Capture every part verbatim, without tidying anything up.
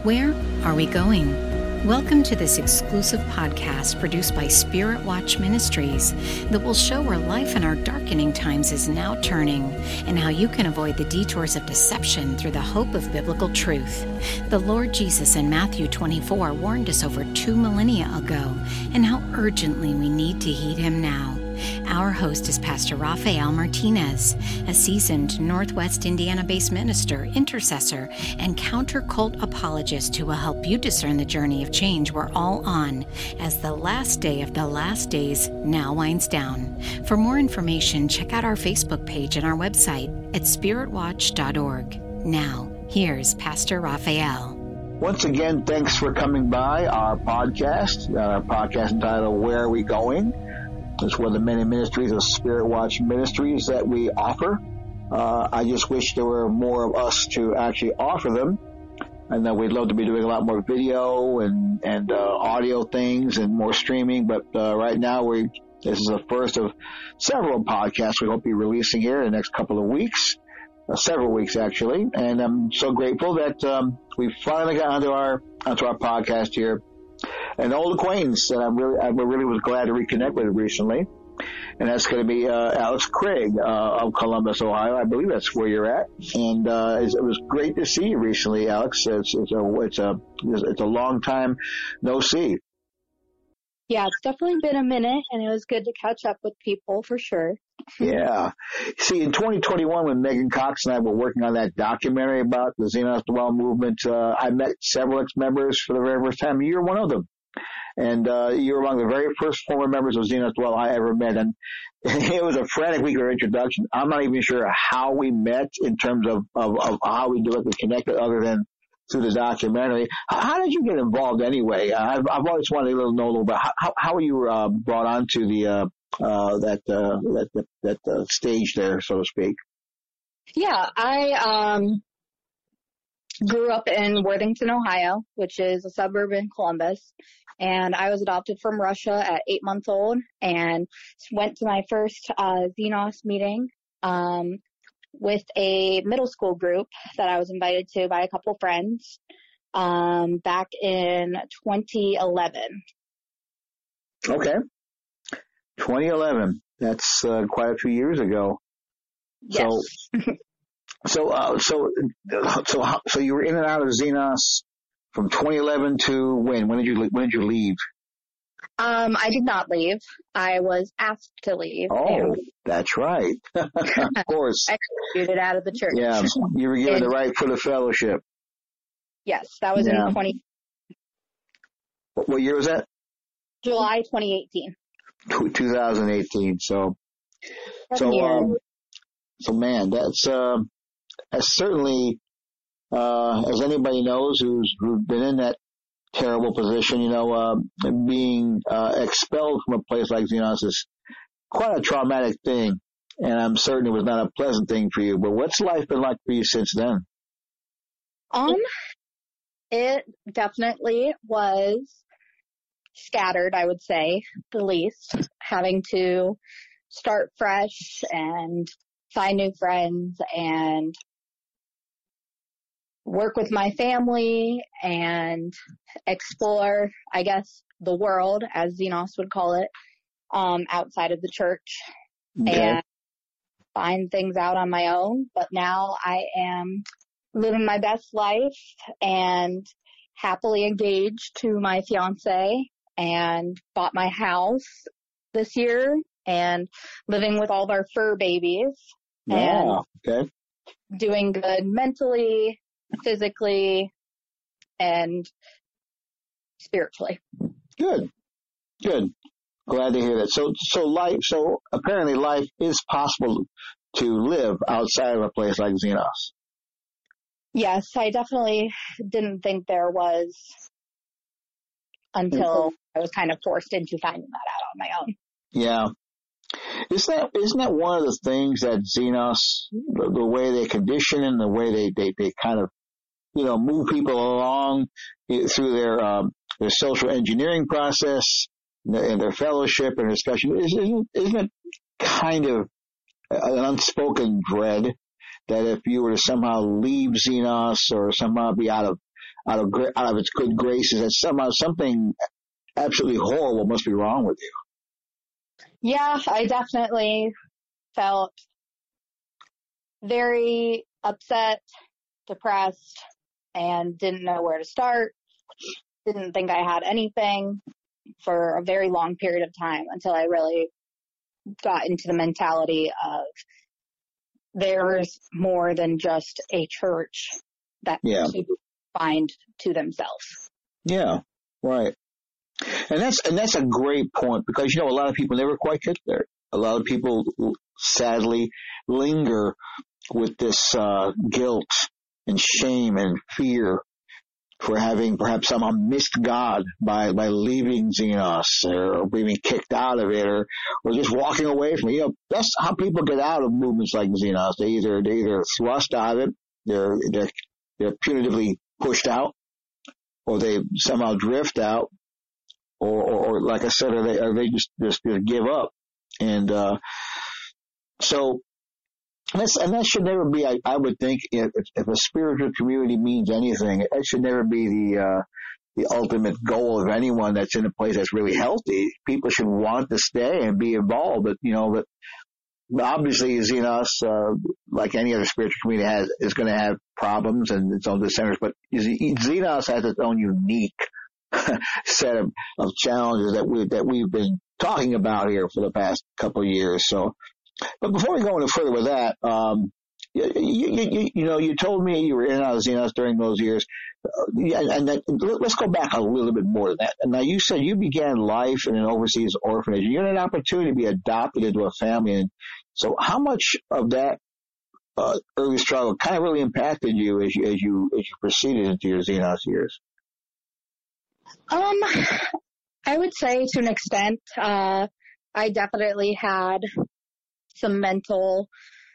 Where are we going? Welcome to this exclusive podcast produced by Spirit Watch Ministries that will show where life in our darkening times is now turning and how you can avoid the detours of deception through the hope of biblical truth. The Lord Jesus in Matthew twenty-four warned us over two millennia ago and how urgently we need to heed him now. Our host is Pastor Rafael Martinez, a seasoned Northwest Indiana-based minister, intercessor, and counter-cult apologist who will help you discern the journey of change we're all on as the last day of the last days now winds down. For more information, check out our Facebook page and our website at spirit watch dot org. Now, here's Pastor Rafael. Once again, thanks for coming by our podcast, our podcast entitled Where Are We Going? It's one of the many ministries of Spirit Watch Ministries that we offer. Uh, I just wish there were more of us to actually offer them. I know we'd love to be doing a lot more video and, and uh, audio things and more streaming, but uh, right now we this is the first of several podcasts we hope to be releasing here in the next couple of weeks, uh, several weeks actually. And I'm so grateful that um, we finally got onto our onto our podcast here. An old acquaintance that I'm really, I really was glad to reconnect with recently, and that's going to be uh, Alex Craig uh, of Columbus, Ohio. I believe that's where you're at, and uh, it was great to see you recently, Alex. It's, it's a it's a it's a long time no see. Yeah, it's definitely been a minute, and it was good to catch up with people for sure. Yeah. See, in twenty twenty-one, when Megan Cox and I were working on that documentary about the Xenos Dwell movement, uh, I met several ex-members for the very first time. You were one of them. And uh, you were among the very first former members of Xenos Dwell I ever met. And it was a frantic week of introduction. I'm not even sure how we met in terms of, of, of how we directly connected other than through the documentary. How, how did you get involved anyway? I've, I've always wanted to know a little bit. How, how were you uh, brought onto the uh, uh, that uh, that that, that uh, stage there, so to speak? Yeah, I um, grew up in Worthington, Ohio, which is a suburb in Columbus, and I was adopted from Russia at eight months old, and went to my first uh, Xenos meeting um, with a middle school group that I was invited to by a couple friends um, back in twenty eleven. Okay. twenty eleven. That's uh, quite a few years ago. Yes. So, so, uh, so, so, so you were in and out of Xenos from twenty eleven to when? When did you when did you leave? Um, I did not leave. I was asked to leave. Oh, that's right. Of course. Executed out of the church. Yeah, you were given and, the right for the fellowship. Yes, that was yeah. in twenty. What, what year was that? July twenty eighteen. twenty eighteen. So, Seven so, years. um, so man, that's uh, that's certainly uh, as anybody knows who's who's been in that terrible position, you know, uh, being uh, expelled from a place like Xenos is quite a traumatic thing, and I'm certain it was not a pleasant thing for you. But what's life been like for you since then? Um, it definitely was scattered, I would say, the least. Having to start fresh and find new friends and work with my family and explore, I guess, the world, as Xenos would call it, um, outside of the church, Okay. and find things out on my own. But now I am living my best life and happily engaged to my fiance and bought my house this year and living with all of our fur babies Yeah. Okay. and doing good mentally, physically, and spiritually. Good. Good. Glad to hear that. So, so life, so apparently life is possible to live outside of a place like Xenos. Yes, I definitely didn't think there was until I was kind of forced into finding that out on my own. Yeah. Isn't that, isn't that one of the things that Xenos, the, the way they condition and the way they, they, they kind of, you know, move people along through their, um, their social engineering process and their fellowship and discussion, isn't, isn't it kind of an unspoken dread that if you were to somehow leave Xenos or somehow be out of out of out of its good graces, that somehow something absolutely horrible must be wrong with you. Yeah, I definitely felt very upset, depressed, and didn't know where to start. Didn't think I had anything for a very long period of time until I really got into the mentality of there's more than just a church that yeah. people find to themselves. Yeah, right. And that's and that's a great point, because, you know, a lot of people never quite get there. A lot of people sadly linger with this uh, guilt and shame and fear for having perhaps somehow missed God by, by leaving Xenos, or being kicked out of it, or, or just walking away from it. You know, that's how people get out of movements like Xenos. They either they either thrust out of it, they're they're they're punitively pushed out, or they somehow drift out, or, or, or like I said, or they or they just just, just give up. And uh, so. And, that's, and that should never be, I, I would think, if, if a spiritual community means anything, it should never be the uh, the ultimate goal of anyone that's in a place that's really healthy. People should want to stay and be involved. But, you know, but obviously Xenos, uh, like any other spiritual community, has is going to have problems and its own dissenters. But Xenos has its own unique set of, of challenges that we that we've been talking about here for the past couple of years. So. But before we go any further with that, um, you, you, you, you know, you told me you were in and out of Xenos during those years. Uh, and that, let's go back a little bit more to that. And now you said you began life in an overseas orphanage. You had an opportunity to be adopted into a family. And so how much of that uh, early struggle kind of really impacted you as you, as you, as you proceeded into your Xenos years? Um, I would say to an extent, uh, I definitely had some mental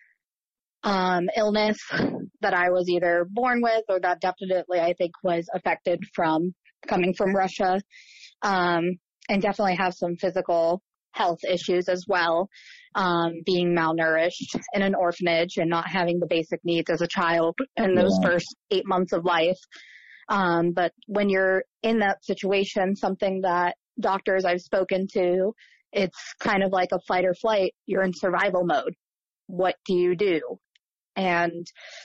um, illness that I was either born with, or that definitely I think was affected from coming from Russia, um, and definitely have some physical health issues as well, um, being malnourished in an orphanage and not having the basic needs as a child in those yeah. first eight months of life. Um, but when you're in that situation, something that doctors I've spoken to, it's kind of like a fight or flight. You're in survival mode. What do you do? And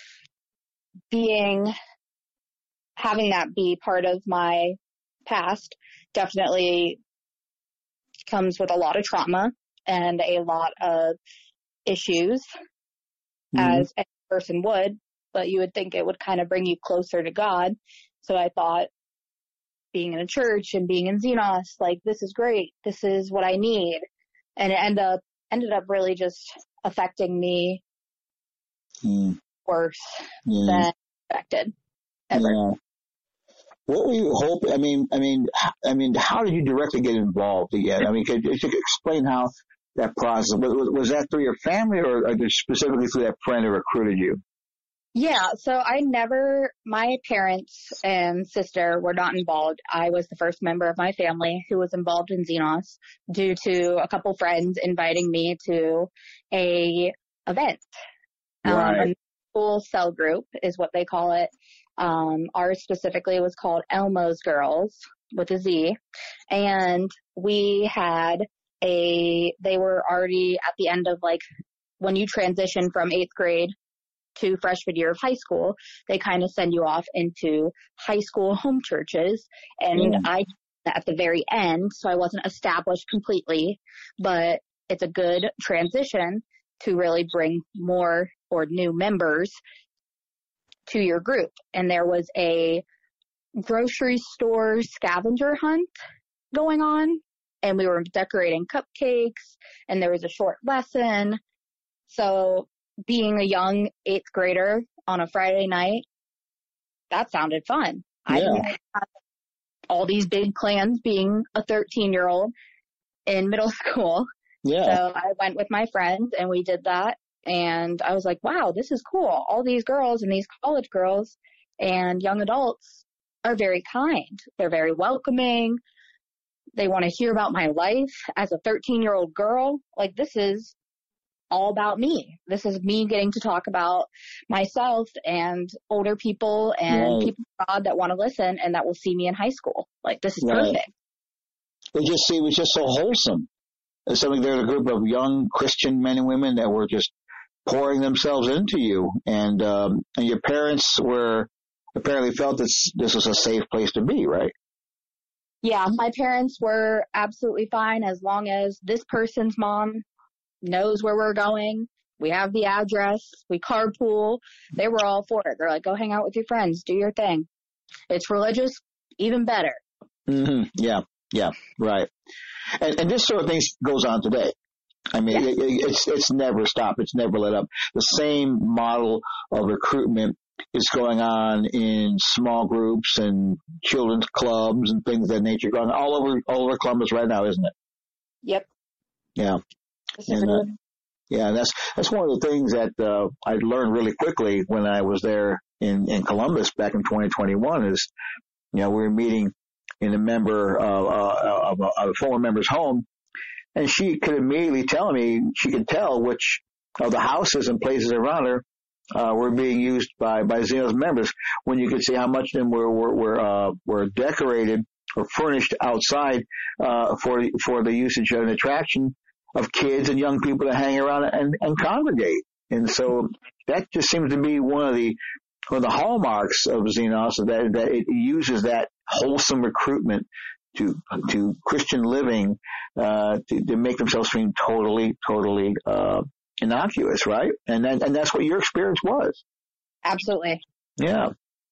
being, having that be part of my past definitely comes with a lot of trauma and a lot of issues, mm-hmm. as a person would, but you would think it would kind of bring you closer to God. So I thought, being in a church and being in Xenos, like, this is great. This is what I need. And it ended up, ended up really just affecting me mm. worse mm. than expected ever. Yeah. What were you hoping? I mean, I mean, I mean, how did you directly get involved again? I mean, could, could you explain how that process, was, was that through your family, or, or specifically through that friend who recruited you? Yeah, so I never, my parents and sister were not involved. I was the first member of my family who was involved in Xenos due to a couple friends inviting me to a event. Right. Um, a school cell group is what they call it. Um, ours specifically was called Elmo's Girls with a Z. And we had a, they were already at the end of, like, when you transition from eighth grade to freshman year of high school, they kind of send you off into high school home churches. And yeah. I, at the very end, so I wasn't established completely, but it's a good transition to really bring more or new members to your group. And there was a grocery store scavenger hunt going on, and we were decorating cupcakes, and there was a short lesson. So being a young eighth grader on a Friday night, that sounded fun. Yeah. I didn't have all these big plans being a thirteen-year-old in middle school. Yeah. So I went with my friends and we did that. And I was like, wow, this is cool. All these girls and these college girls and young adults are very kind. They're very welcoming. They want to hear about my life as a thirteen-year-old girl. Like, this is all about me. This is me getting to talk about myself and older people and right. people of God that want to listen and that will see me in high school. Like, this is right. perfect. It just it was just so wholesome. It's something there's a group of young Christian men and women that were just pouring themselves into you, and um, and your parents were apparently felt that this was a safe place to be, right? Yeah, my parents were absolutely fine as long as this person's mom knows where we're going. We have the address. We carpool. They were all for it. They're like, go hang out with your friends. Do your thing. It's religious, even better. Mm-hmm. Yeah, yeah, right. And, and this sort of thing goes on today. I mean, yeah. it, it's it's never stopped. It's never let up. The same model of recruitment is going on in small groups and children's clubs and things of that nature, going all over all over Columbus right now, isn't it? Yep. Yeah. And, uh, yeah, and that's that's one of the things that uh, I learned really quickly when I was there in, in Columbus back in twenty twenty-one. Is, you know, we were meeting in a member uh, uh, of, a, of a former member's home, and she could immediately tell me, she could tell which of the houses and places around her uh, were being used by by Xenos members. When you could see how much of them were were were, uh, were decorated or furnished outside uh, for for the usage of an attraction of kids and young people to hang around and, and congregate. And so that just seems to be one of the one of the hallmarks of Xenos, that that it uses that wholesome recruitment to to Christian living uh, to, to make themselves seem totally, totally uh, innocuous, right? And then, and that's what your experience was. Absolutely. Yeah.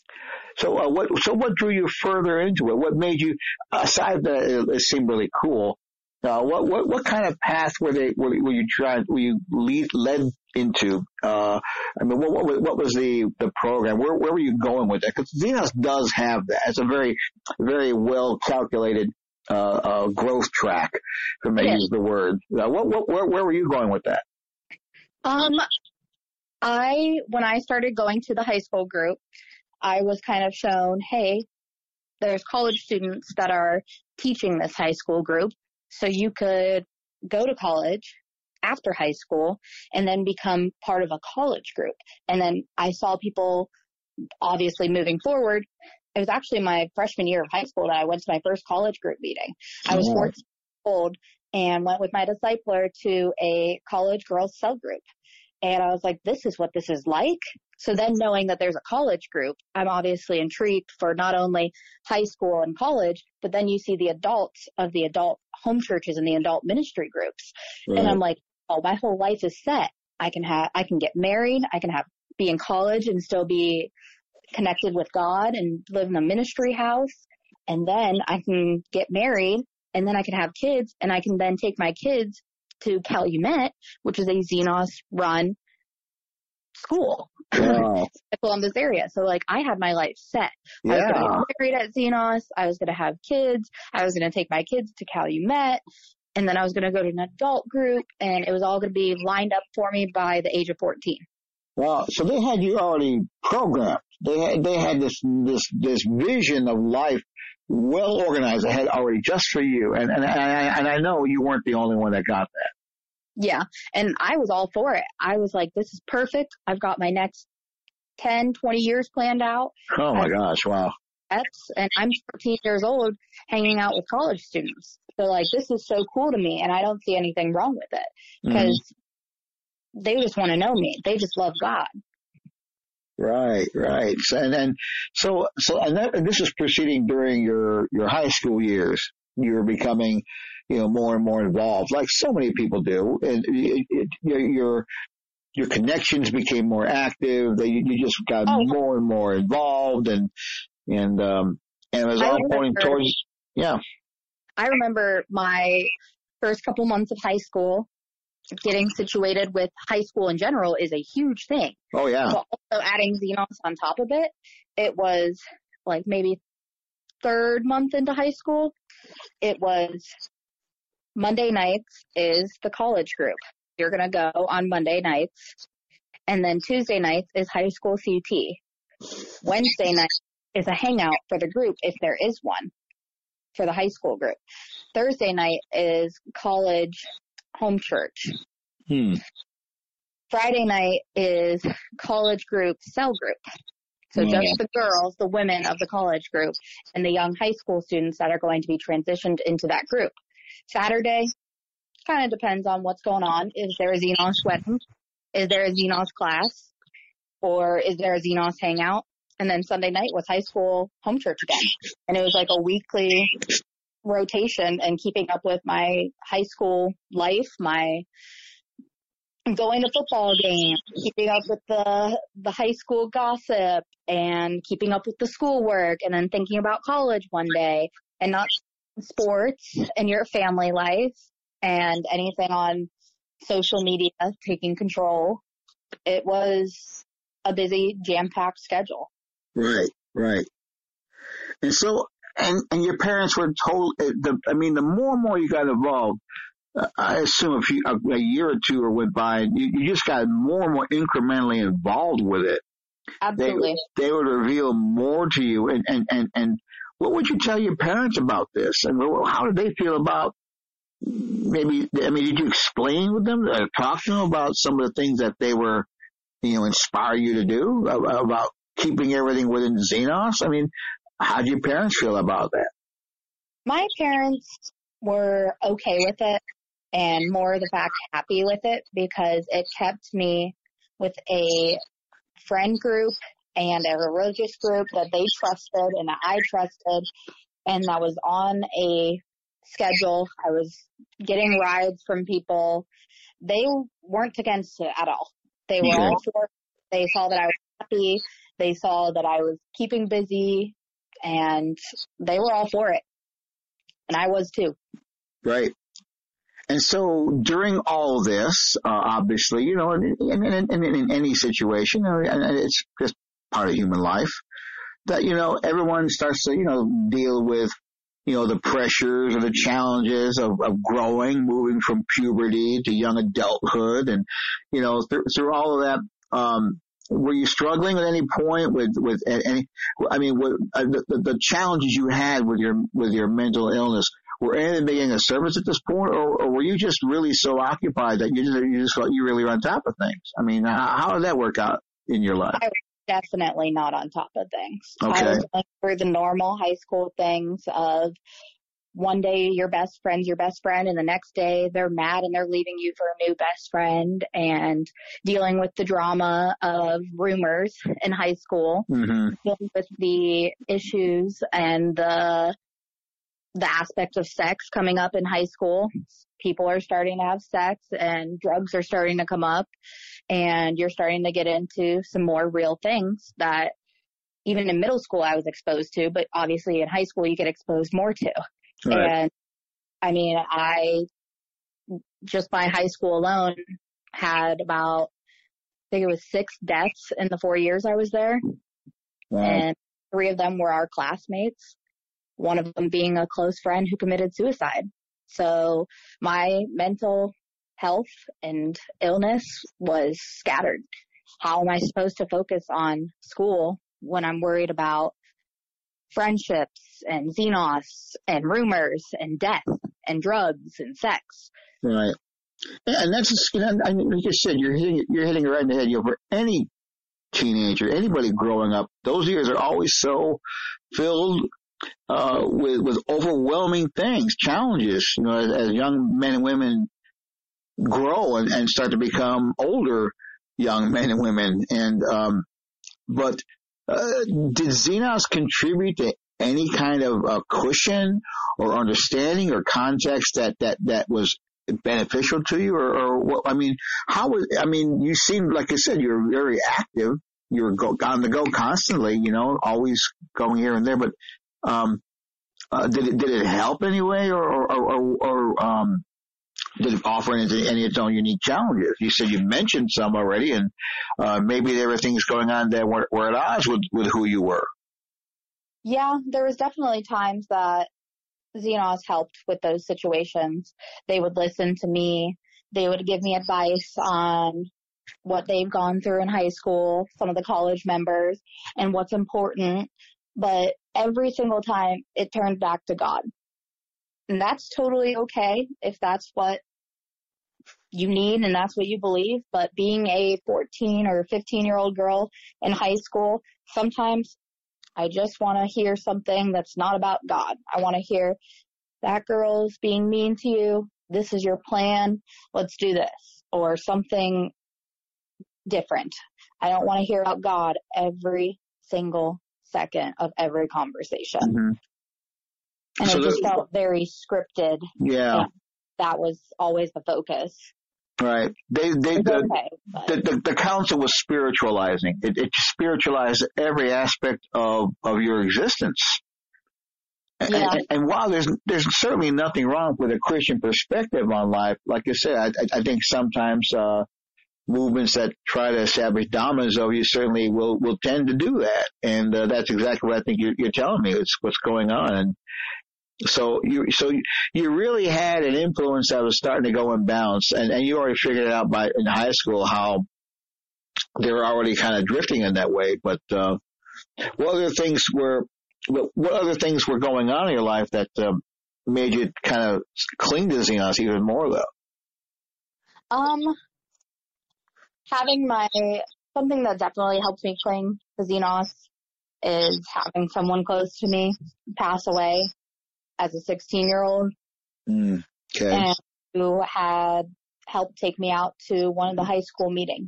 So uh, what so what drew you further into it? What made you, aside that it, it seemed really cool, Uh, what, what, what kind of path were they, were, were you trying, were you lead, led into? Uh, I mean, what, what, what was the, the program? Where, where were you going with that? Because Xenos does have that. It's a very, very well calculated, uh, uh, growth track, if I may use the word. Uh, what, what, where, where were you going with that? Um, I, when I started going to the high school group, I was kind of shown, hey, there's college students that are teaching this high school group. So you could go to college after high school and then become part of a college group. And then I saw people obviously moving forward. It was actually my freshman year of high school that I went to my first college group meeting. I was fourteen years old and went with my discipler to a college girls cell group. And I was like, this is what this is like. So then knowing that there's a college group, I'm obviously intrigued for not only high school and college, but then you see the adults of the adult home churches and the adult ministry groups. Right. And I'm like, oh, my whole life is set. I can have, I can get married. I can have, be in college and still be connected with God and live in a ministry house. And then I can get married and then I can have kids and I can then take my kids to Calumet, which is a Xenos run school. Wow. in the Columbus area. So like I had my life set. Yeah. I was going to get married at Xenos. I was going to have kids. I was going to take my kids to Calumet. And then I was going to go to an adult group and it was all going to be lined up for me by the age of fourteen. Wow. So they had you already programmed. They had, they had this, this, this vision of life well organized ahead already just for you. And, and, and I, and I know you weren't the only one that got that. Yeah. And I was all for it. I was like, this is perfect. I've got my next ten, twenty years planned out. Oh my gosh. Wow. And I'm fourteen years old hanging out with college students. So like, this is so cool to me and I don't see anything wrong with it because mm-hmm. they just want to know me. They just love God. Right, right. So, and then, so, so, and that, and this is proceeding during your, your high school years. You're becoming, you know, more and more involved, like so many people do. And it, it, your, your connections became more active. They, you just got oh. more and more involved, and and um, and it was all remember, pointing towards, yeah. I remember my first couple months of high school. Getting situated with high school in general is a huge thing. Oh yeah. But also adding Xenos on top of it, it was like maybe third month into high school. It was Monday nights is the college group. You're going to go on Monday nights. And then Tuesday nights is high school C T. Wednesday night is a hangout for the group if there is one for the high school group. Thursday night is college home church. Hmm. Friday night is college group cell group. So Yeah. just the girls, the women of the college group, and the young high school students that are going to be transitioned into that group. Saturday kind of depends on what's going on. Is there a Xenos wedding? Is there a Xenos class? Or is there a Xenos hangout? And then Sunday night was high school home church again. And it was like a weekly rotation and keeping up with my high school life, my going to football games, keeping up with the the high school gossip, and keeping up with the schoolwork, and then thinking about college one day, and not sports and your family life and anything on social media taking control. It was a busy, jam-packed schedule. Right, right. And so, and, and your parents were told, the, I mean, the more and more you got involved, uh, I assume if you, a, a year or two went by, you, you just got more and more incrementally involved with it. Absolutely. They, they would reveal more to you. And, and, and, and what would you tell your parents about this? And how did they feel about maybe, I mean, did you explain with them, or talk to them about some of the things that they were, you know, inspire you to do about keeping everything within Xenos? I mean, how did your parents feel about that? My parents were okay with it, and more the fact happy with it, because it kept me with a friend group and a religious group that they trusted and that I trusted, and that was on a schedule. I was getting rides from people. They weren't against it at all. They were all for it. They saw that I was happy. They saw that I was keeping busy, and they were all for it. And I was too. Right. And so during all this, uh, obviously, you know, in, in, in, in any situation, and it's just part of human life, that, you know, everyone starts to, you know, deal with, you know, the pressures or the challenges of, of growing, moving from puberty to young adulthood. And, you know, through, through all of that, um, were you struggling at any point with, with any, I mean, what, uh, the, the challenges you had with your, with your mental illness, were any of them being a service at this point, or, or were you just really so occupied that you just, you just felt you really were on top of things? I mean, how, how did that work out in your life? I was definitely not on top of things. Okay. I was going through the normal high school things of one day your best friend's your best friend, and the next day they're mad and they're leaving you for a new best friend, and dealing with the drama of rumors in high school, mm-hmm. dealing with the issues and the the aspect of sex coming up in high school. People are starting to have sex and drugs are starting to come up, and you're starting to get into some more real things that even in middle school I was exposed to, but obviously in high school you get exposed more to. Right. And I mean, I just by high school alone had about, I think it was six deaths in the four years I was there. Wow. And three of them were our classmates. One of them being a close friend who committed suicide. So my mental health and illness was scattered. How am I supposed to focus on school when I'm worried about friendships and Xenos and rumors and death and drugs and sex? Right. And that's, you know, like you said, you're hitting, you're hitting it right in the head. You know, for any teenager, anybody growing up, those years are always so filled uh, with, with overwhelming things, challenges, you know, as, as young men and women grow and, and start to become older young men and women. And, um, but, uh, did Xenos contribute to any kind of uh, cushion or understanding or context that, that, that was beneficial to you, or, or what? I mean, how was, I mean, you seemed, like I said, you were very active. You were go, on the go constantly, you know, always going here and there, but, um, uh, did it, did it help anyway, or, or, or, or um, did it offer any, any of its own unique challenges? You said you mentioned some already, and, uh, maybe there were things going on that were, were at odds with, with who you were. Yeah, there was definitely times that Xenos helped with those situations. They would listen to me. They would give me advice on what they've gone through in high school, some of the college members, and what's important. But every single time it turned back to God. And that's totally okay if that's what you need and that's what you believe. But being a fourteen or fifteen year old girl in high school, sometimes I just want to hear something that's not about God. I want to hear that girl's being mean to you. This is your plan. Let's do this. Or something different. I don't want to hear about God every single second of every conversation. Mm-hmm. And so it just felt very scripted. Yeah. And that was always the focus. Right. They, they, the, okay, the, the, the council was spiritualizing. It, it spiritualized every aspect of, of your existence. Yeah. And, and while there's, there's certainly nothing wrong with a Christian perspective on life, like I said, I, I think sometimes, uh, movements that try to establish dominance over you certainly will, will tend to do that. And, uh, that's exactly what I think you're, you're telling me. It's what's going on. And so you, so you really had an influence that was starting to go in bounds, and, and you already figured it out by in high school how they were already kind of drifting in that way. But, uh, what other things were, what other things were going on in your life that, um, made you kind of cling to Xenos even more though? Um, having my, something that definitely helps me cling to Xenos is having someone close to me pass away as a sixteen year old. Mm, okay. And who had helped take me out to one of the high school meetings.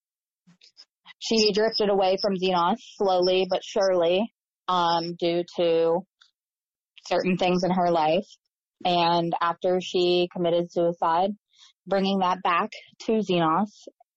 She drifted away from Xenos slowly but surely, um, due to certain things in her life. And after she committed suicide, bringing that back to Xenos,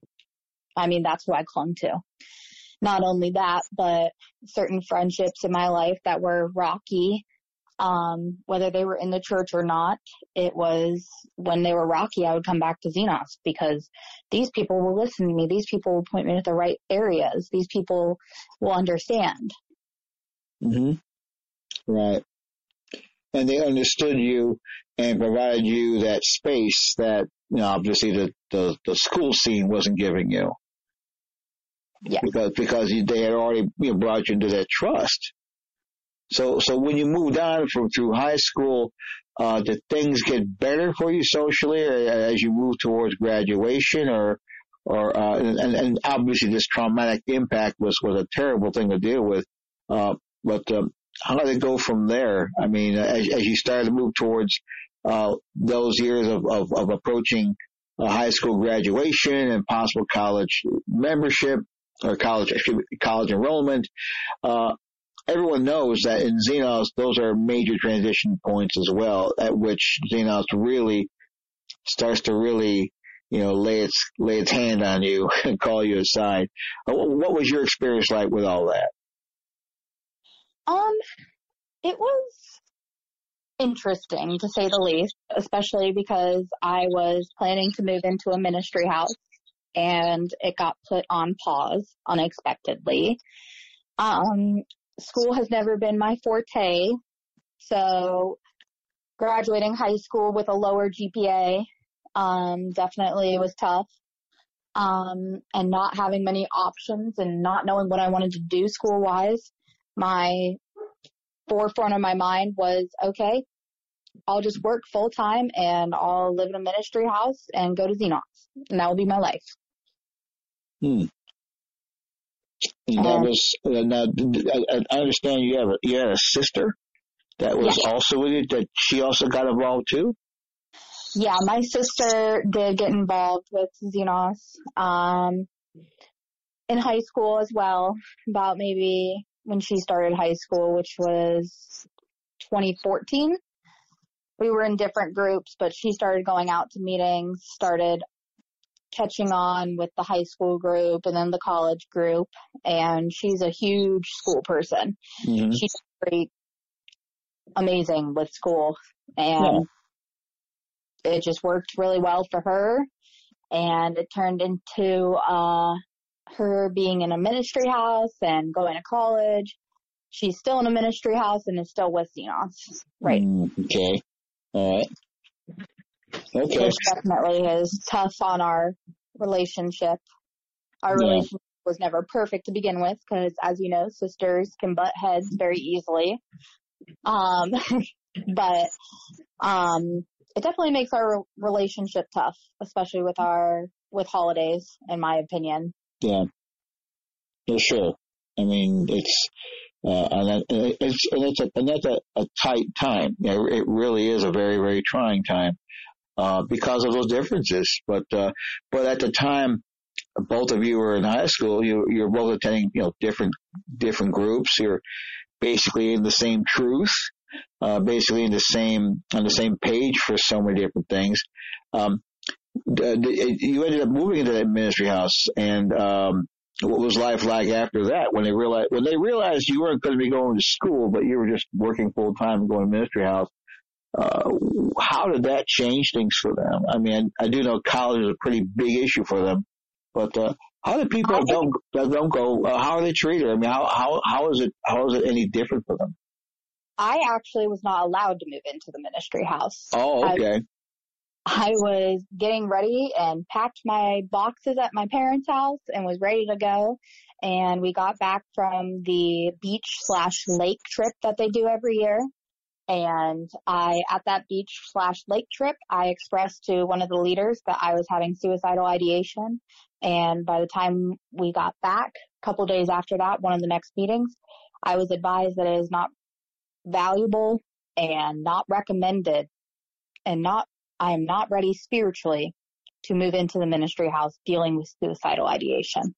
I mean, that's who I clung to. Not only that, but certain friendships in my life that were rocky, um, whether they were in the church or not, it was when they were rocky, I would come back to Xenos because these people will listen to me. These people will point me to the right areas. These people will understand. Mm-hmm. Right. And they understood you and provided you that space that, you know, obviously the, the, the school scene wasn't giving you. Yeah. Because, because you, they had already, you know, brought you into that trust. So, so when you moved on from through high school, uh, did things get better for you socially as you moved towards graduation, or, or, uh, and, and obviously this traumatic impact was, was a terrible thing to deal with. Uh, but, um, how did it go from there? I mean, as, as you started to move towards, uh, those years of, of, of approaching uh, high school graduation and possible college membership or college, college enrollment, uh, everyone knows that in Xenos, those are major transition points as well, at which Xenos really starts to really, you know, lay its, lay its hand on you and call you aside. What was your experience like with all that? Um, it was interesting to say the least, especially because I was planning to move into a ministry house and it got put on pause unexpectedly. Um, School has never been my forte, so graduating high school with a lower G P A um, definitely was tough, um, and not having many options and not knowing what I wanted to do school-wise. My forefront of my mind was, okay, I'll just work full-time and I'll live in a ministry house and go to Xenos, and that will be my life. Hmm. And that was, uh, now, I understand you have a, you had a sister that was yeah. also with you, that she also got involved too? Yeah, my sister did get involved with Xenos, um, in high school as well, about maybe when she started high school, which was twenty fourteen. We were in different groups, but she started going out to meetings, started catching on with the high school group and then the college group, and she's a huge school person. Mm-hmm. She's pretty amazing with school, and yeah. It just worked really well for her, and it turned into uh her being in a ministry house and going to college. She's still in a ministry house and is still with Xenos. Right. Mm, okay. All right. Okay. Which definitely is tough on our relationship. Our yeah. relationship was never perfect to begin with because, as you know, sisters can butt heads very easily. Um, but um, it definitely makes our relationship tough, especially with our, with holidays, in my opinion. Yeah. Yeah, sure. I mean, it's, uh, and, that, it's, and it's a, and that's a, a tight time. You know, it really is a very, very trying time, uh, because of those differences. But, uh, but at the time, both of you were in high school, you, you're both attending, you know, different, different groups. You're basically in the same truth, uh, basically in the same, on the same page for so many different things. Um, you ended up moving into that ministry house, and, um, what was life like after that when they realized, when they realized you weren't going to be going to school, but you were just working full time and going to ministry house? Uh, how did that change things for them? I mean, I do know college is a pretty big issue for them, but, uh, how do people that don't, that don't go, uh, how are they treated? I mean, how, how, how is it, how is it any different for them? I actually was not allowed to move into the ministry house. Oh, okay. I, I was getting ready and packed my boxes at my parents' house and was ready to go. And we got back from the beach slash lake trip that they do every year. And I, at that beach slash lake trip, I expressed to one of the leaders that I was having suicidal ideation. And by the time we got back, a couple days after that, one of the next meetings, I was advised that it is not valuable and not recommended and not I am not ready spiritually to move into the ministry house dealing with suicidal ideation.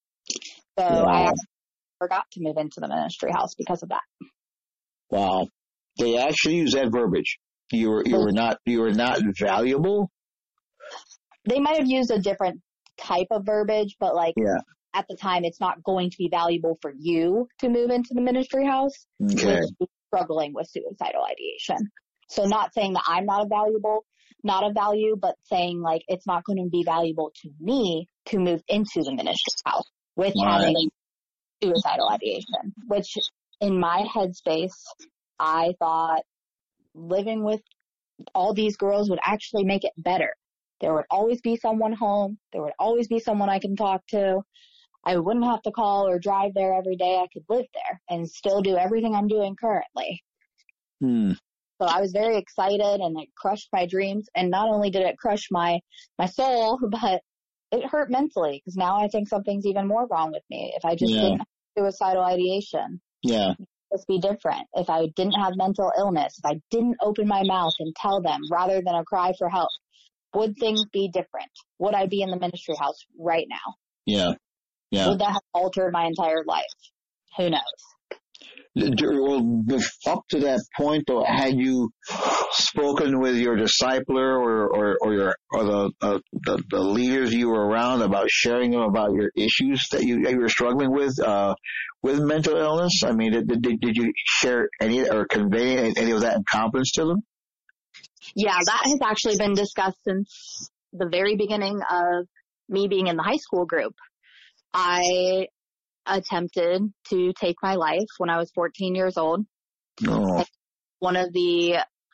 So wow. I actually forgot to move into the ministry house because of that. Wow. They actually use that verbiage. You were, you were not, you were not valuable. They might have used a different type of verbiage, but like yeah. at the time, it's not going to be valuable for you to move into the ministry house. Okay. With struggling with suicidal ideation. So not saying that I'm not a valuable, not of value, but saying like it's not going to be valuable to me to move into the ministry house with right. having suicidal ideation, which in my headspace, I thought living with all these girls would actually make it better. There would always be someone home. There would always be someone I can talk to. I wouldn't have to call or drive there every day. I could live there and still do everything I'm doing currently. Hmm. So I was very excited, and it crushed my dreams. And not only did it crush my, my soul, but it hurt mentally, because now I think something's even more wrong with me. If I just yeah. didn't have suicidal ideation, yeah, it would be different. If I didn't have mental illness, if I didn't open my mouth and tell them rather than a cry for help, would things be different? Would I be in the ministry house right now? Yeah. Yeah. Would that have altered my entire life? Who knows? Well, up to that point, though, had you spoken with your discipler or or, or your or the, uh, the the leaders you were around about sharing them about your issues that you, that you were struggling with uh, with mental illness? I mean, did, did did you share any or convey any of that in confidence to them? Yeah, that has actually been discussed since the very beginning of me being in the high school group. I attempted to take my life when I was fourteen years old. Oh. One of the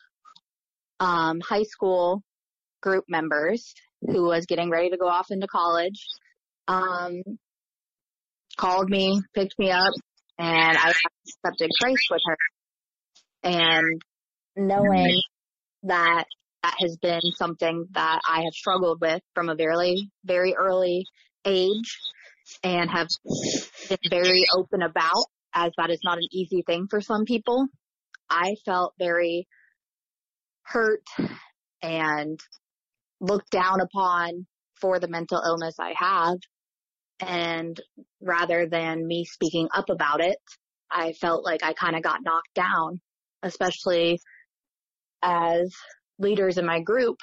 um, high school group members who was getting ready to go off into college um, called me, picked me up, and I accepted Christ with her. And knowing that that has been something that I have struggled with from a very, very early age, and have been very open about, as that is not an easy thing for some people. I felt very hurt and looked down upon for the mental illness I have. And rather than me speaking up about it, I felt like I kind of got knocked down, especially as leaders in my group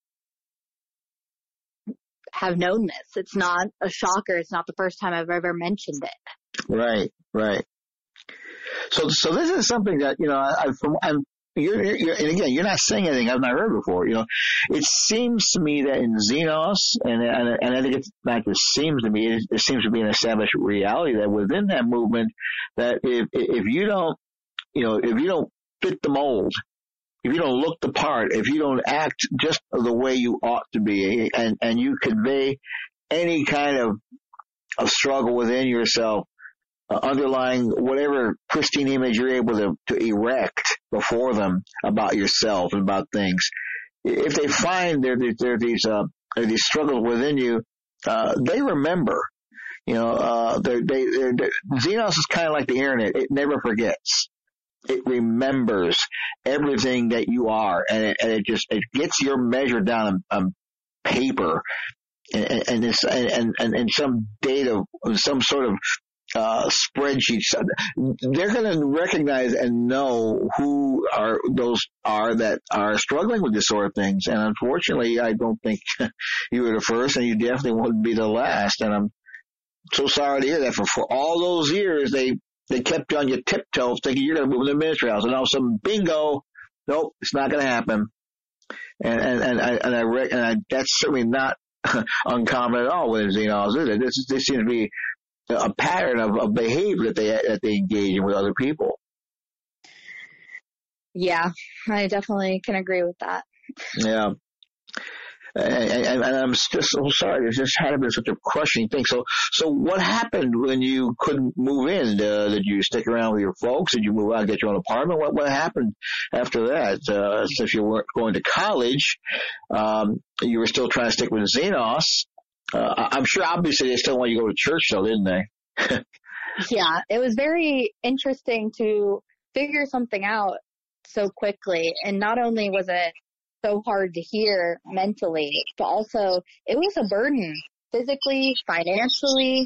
have known this. It's not a shocker. It's not the first time I've ever mentioned it. Right, right. So, so this is something that, you know, I, from, I'm, you're, you're, and again, you're not saying anything I've not heard before. You know, it seems to me that in Xenos, and, and, and I think it's not just seems to me, it, it seems to be an established reality that within that movement, that if, if you don't, you know, if you don't fit the mold, if you don't look the part, if you don't act just the way you ought to be, and, and you convey any kind of, of struggle within yourself, uh, underlying whatever pristine image you're able to, to erect before them about yourself and about things, if they find there there are these uh, these struggles within you, uh, they remember. You know, uh, they they Xenos is kind of like the internet; it never forgets. It remembers everything that you are, and it, and it just it gets your measure down on, on paper, and and, it's, and and and some data, some sort of uh, spreadsheet. They're going to recognize and know who are those are that are struggling with this sort of things. And unfortunately, I don't think you were the first, and you definitely wouldn't be the last. And I'm so sorry to hear that. For for all those years, they. They kept you on your tiptoes thinking you're going to move in the ministry house. And all of a sudden, bingo, nope, it's not going to happen. And, and, and I, and I, and I, that's certainly not uncommon at all with Xenos, is it? This, this seems to be a pattern of, of behavior that they, that they engage in with other people. Yeah, I definitely can agree with that. Yeah. And, and, and I'm just so sorry. It just had been such a crushing thing. So, so what happened when you couldn't move in? Uh, did you stick around with your folks? Did you move out and get your own apartment? What, what happened after that? Uh, since you weren't going to college, um, you were still trying to stick with Xenos. Uh, I'm sure obviously they still want you to go to church though, didn't they? Yeah, it was very interesting to figure something out so quickly. And not only was it so hard to hear mentally, but also it was a burden physically, financially.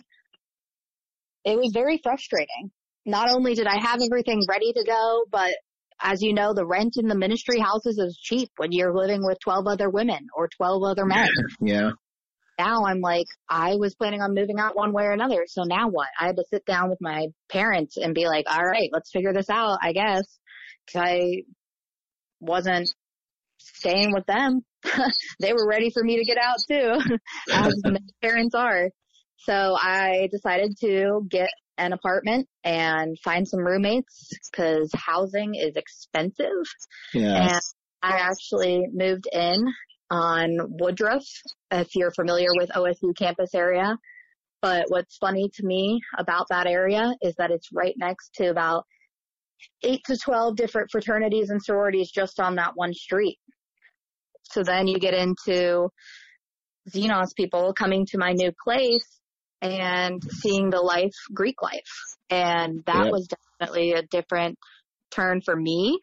It was very frustrating. Not only did I have everything ready to go, but as you know, the rent in the ministry houses is cheap when you're living with twelve other women or twelve other men. Yeah. Now I'm like, I was planning on moving out one way or another. So now what? I had to sit down with my parents and be like, all right, let's figure this out, I guess. Cause I wasn't staying with them. They were ready for me to get out too, as many parents are. So I decided to get an apartment and find some roommates because housing is expensive. Yeah. And I actually moved in on Woodruff, if you're familiar with O S U campus area. But what's funny to me about that area is that it's right next to about eight to twelve different fraternities and sororities just on that one street. So then you get into Xenos people coming to my new place and seeing the life, Greek life. And that yep. was definitely a different turn for me,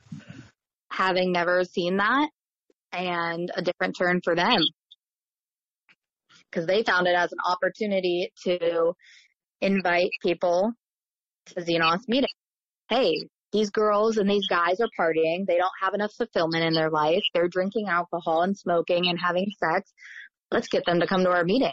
having never seen that, and a different turn for them. Because they found it as an opportunity to invite people to Xenos meetings. Hey, these girls and these guys are partying. They don't have enough fulfillment in their life. They're drinking alcohol and smoking and having sex. Let's get them to come to our meetings.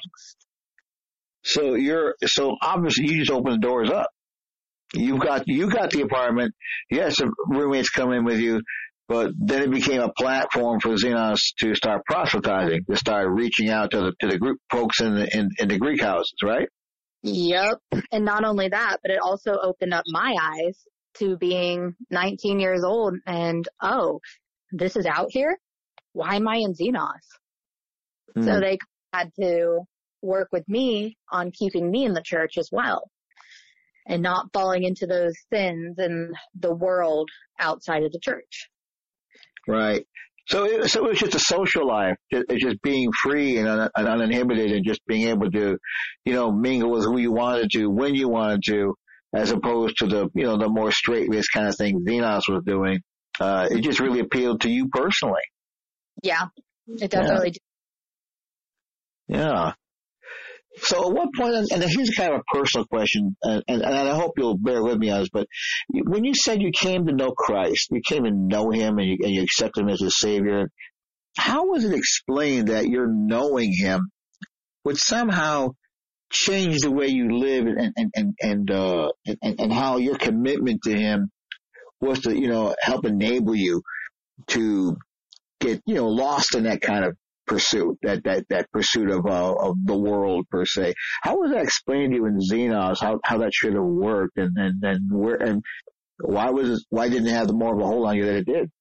So you're, so obviously you just opened the doors up. You got, you got the apartment. You had some roommates come in with you, but then it became a platform for Xenos to start proselytizing, to start reaching out to the, to the group folks in the, in, in the Greek houses, right? Yep. And not only that, but it also opened up my eyes to being nineteen years old and, oh, this is out here? Why am I in Xenos? Mm. So they had to work with me on keeping me in the church as well and not falling into those sins in the world outside of the church. Right. So it, so it was just a social life. It's just being free and, un, and uninhibited and just being able to, you know, mingle with who you wanted to, when you wanted to, as opposed to the, you know, the more straight-laced kind of thing Xenos was doing. Uh, it just really appealed to you personally. Yeah, it definitely did. Yeah. yeah. So at what point, and here's kind of a personal question, and, and, and I hope you'll bear with me on this, but when you said you came to know Christ, you came to know him and you, and you accept him as a savior, how was it explained that your knowing him would somehow change the way you live and, and, and, and, uh, and, and how your commitment to him was to, you know, help enable you to get, you know, lost in that kind of pursuit, that, that, that pursuit of, uh, of the world per se. How was that explained to you in Xenos, how, how that should have worked and, and, and where, and why was it, why didn't it have more of a hold on you than it did?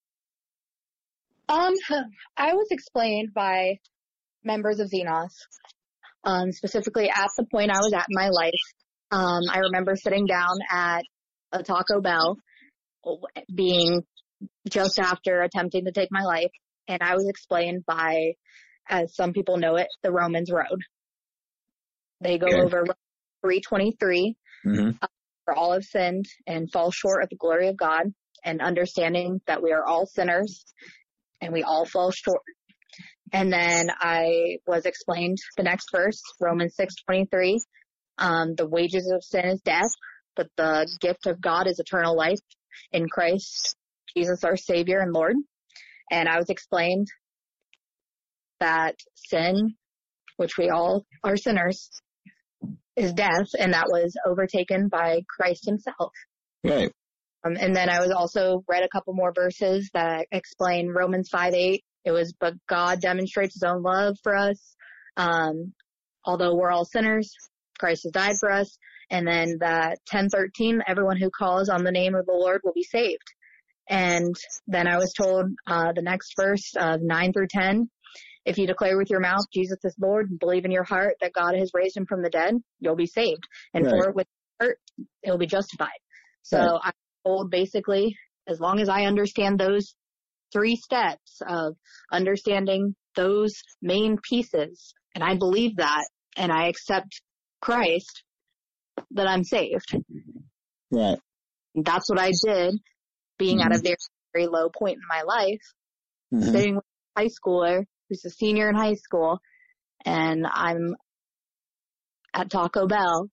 Um, I was explained by members of Xenos, um, specifically at the point I was at in my life. Um, I remember sitting down at a Taco Bell, being just after attempting to take my life, and I was explained by, as some people know it, the Romans Road. They go Okay. over three twenty-three, Mm-hmm. uh, for all have sinned and fall short of the glory of God, and understanding that we are all sinners and we all fall short. And then I was explained the next verse, Romans six twenty-three. Um, the wages of sin is death, but the gift of God is eternal life in Christ Jesus, our Savior and Lord. And I was explained that sin, which we all are sinners, is death, and that was overtaken by Christ himself. Right. Um, and then I was also read a couple more verses that explain Romans five eight. It was, but God demonstrates his own love for us. Um, although we're all sinners, Christ has died for us. And then that ten thirteen, everyone who calls on the name of the Lord will be saved. And then I was told, uh, the next verse of nine through ten, if you declare with your mouth Jesus is Lord and believe in your heart that God has raised him from the dead, you'll be saved. And Right. for with your heart, it'll be justified. So Right. I'm told basically, as long as I understand those three steps of understanding those main pieces, and I believe that, and I accept Christ, that I'm saved. Right. And that's what I did, being Mm-hmm. at a very, very low point in my life, Mm-hmm. sitting with a high schooler who's a senior in high school, and I'm at Taco Bell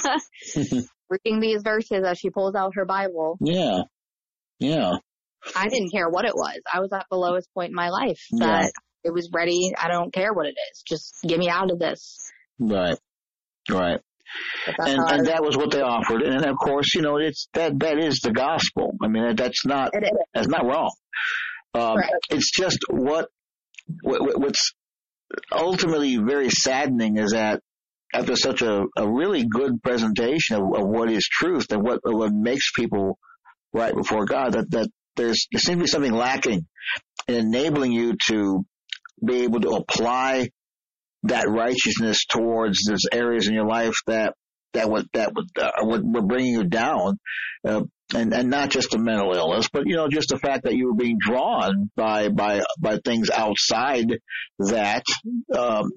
reading these verses as she pulls out her Bible. Yeah. Yeah. I didn't care what it was. I was at the lowest point in my life Yeah. that it was ready. I don't care what it is. Just get me out of this. Right. Right. But that's And how I and was- that was what they offered. And of course, you know, it's that that is the gospel. I mean, that's not it is. that's not wrong. Um, Right. It's just what, what what's ultimately very saddening is that after such a, a really good presentation of, of what is truth and what what makes people right before God, that that there's there seems to be something lacking in enabling you to be able to apply that righteousness towards those areas in your life that that would that would uh, would, were bringing you down, uh, and and not just a mental illness, but you know just the fact that you were being drawn by by by things outside that um,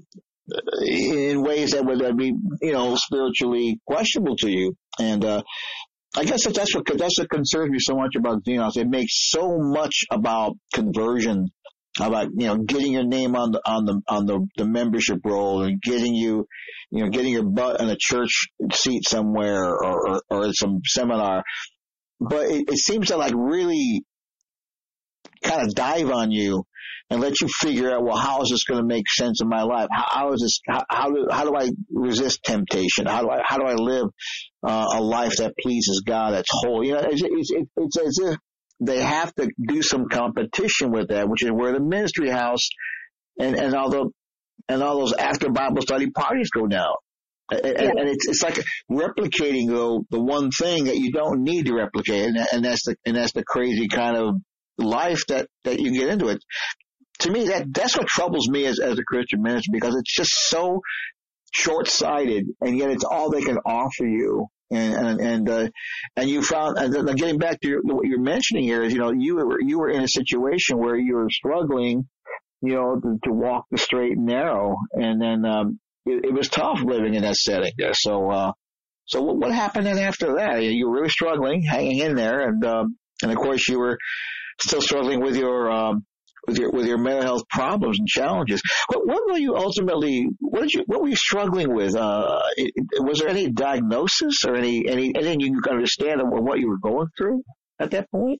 in ways that would be you know spiritually questionable to you. And uh, I guess that that's what that's what concerns me so much about Xenos. It makes so much about conversion, about you know getting your name on the on the on the, the membership roll and getting you you know getting your butt in a church seat somewhere or or, or at some seminar. But it, it seems to like really kind of dive on you and let you figure out, well, how is this going to make sense in my life? How, how is this? How, how do how do I resist temptation? How do I how do I live uh, a life that pleases God? That's holy. You know, it's it's, it's as if they have to do some competition with that, which is where the ministry house and and all the and all those after Bible study parties go down. And, Yeah. and it's it's like replicating the the one thing that you don't need to replicate, and, and that's the and that's the crazy kind of life that that you get into it. To me, that that's what troubles me as as a Christian minister, because it's just so short-sighted, and yet it's all they can offer you. And and and, uh, and you found, and then getting back to your, what you're mentioning here is, you know, you were you were in a situation where you were struggling, you know, to, to walk the straight and narrow, and then um, it, it was tough living in that setting there. So, uh, so what, what happened then after that? You were really struggling, hanging in there, and um, and of course you were still struggling with your um, with your with your mental health problems and challenges. What, what were you ultimately? What did you? What were you struggling with? Uh, it, was there any diagnosis or any any anything you could understand of what you were going through at that point?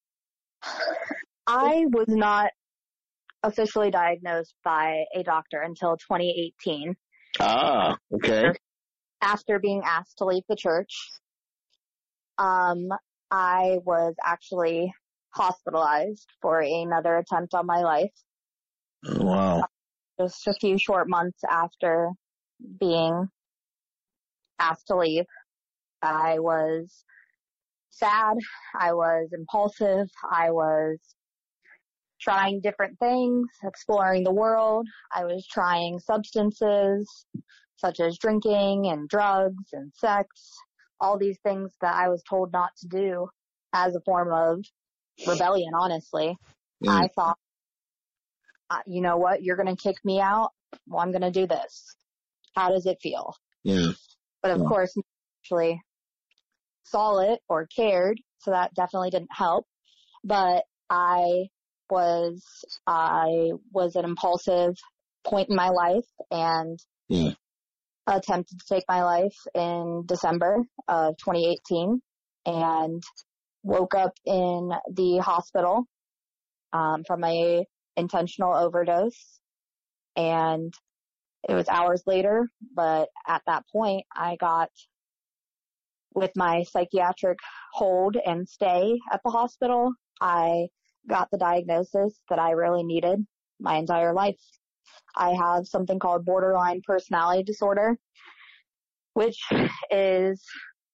I was not officially diagnosed by a doctor until twenty eighteen. Ah, okay. After being asked to leave the church, um, I was actually hospitalized for another attempt on my life. Wow. Just a few short months after being asked to leave, I was sad. I was impulsive. I was trying different things, exploring the world. I was trying substances such as drinking and drugs and sex, all these things that I was told not to do as a form of rebellion, honestly. Mm. I thought uh, you know what, you're going to kick me out. Well, I'm going to do this. How does it feel? Yeah. But of yeah. course, actually saw it or cared. So that definitely didn't help. But I was, I was an impulsive point in my life and yeah. attempted to take my life in December of twenty eighteen and woke up in the hospital um, from a intentional overdose. And it was hours later, but at that point I got, with my psychiatric hold and stay at the hospital, I got the diagnosis that I really needed my entire life. I have something called borderline personality disorder, which is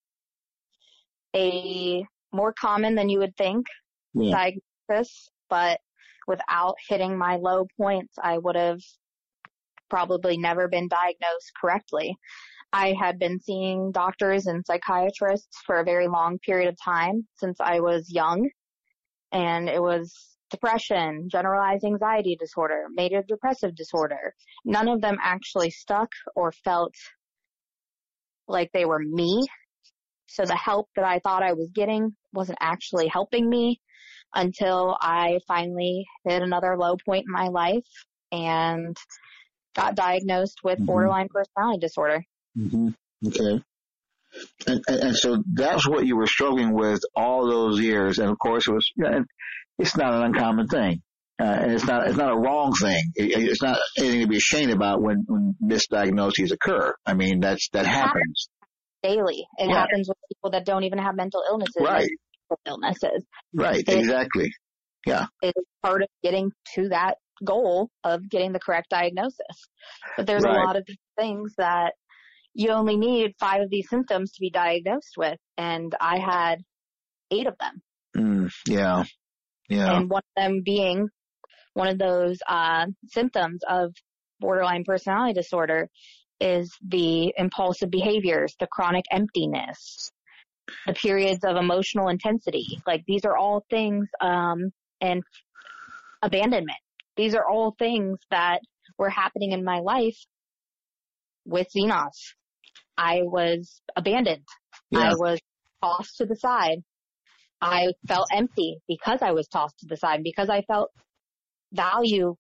a more common than you would think yeah. diagnosis, but without hitting my low points, I would have probably never been diagnosed correctly. I had been seeing doctors and psychiatrists for a very long period of time since I was young, and it was depression, generalized anxiety disorder, major depressive disorder. None of them actually stuck or felt like they were me. So the help that I thought I was getting wasn't actually helping me until I finally hit another low point in my life and got diagnosed with mm-hmm. borderline personality disorder. Mm-hmm. Okay. And, and, and so that's what you were struggling with all those years. And of course it was, you know, it's not an uncommon thing. Uh, and it's not, it's not a wrong thing. It, it's not anything to be ashamed about when, when misdiagnoses occur. I mean, that's, that it happens. happens daily. It yeah. happens with people that don't even have mental illnesses. Right. Illnesses. Right. It, exactly. Yeah. It's part of getting to that goal of getting the correct diagnosis. But there's right. a lot of things that you only need five of these symptoms to be diagnosed with. And I had eight of them. Mm, yeah. Yeah. And one of them being one of those uh, symptoms of borderline personality disorder is the impulsive behaviors, the chronic emptiness, the periods of emotional intensity. Like these are all things, um, and abandonment. These are all things that were happening in my life with Xenos. I was abandoned. Yeah. I was tossed to the side. I felt empty because I was tossed to the side, because I felt valueless.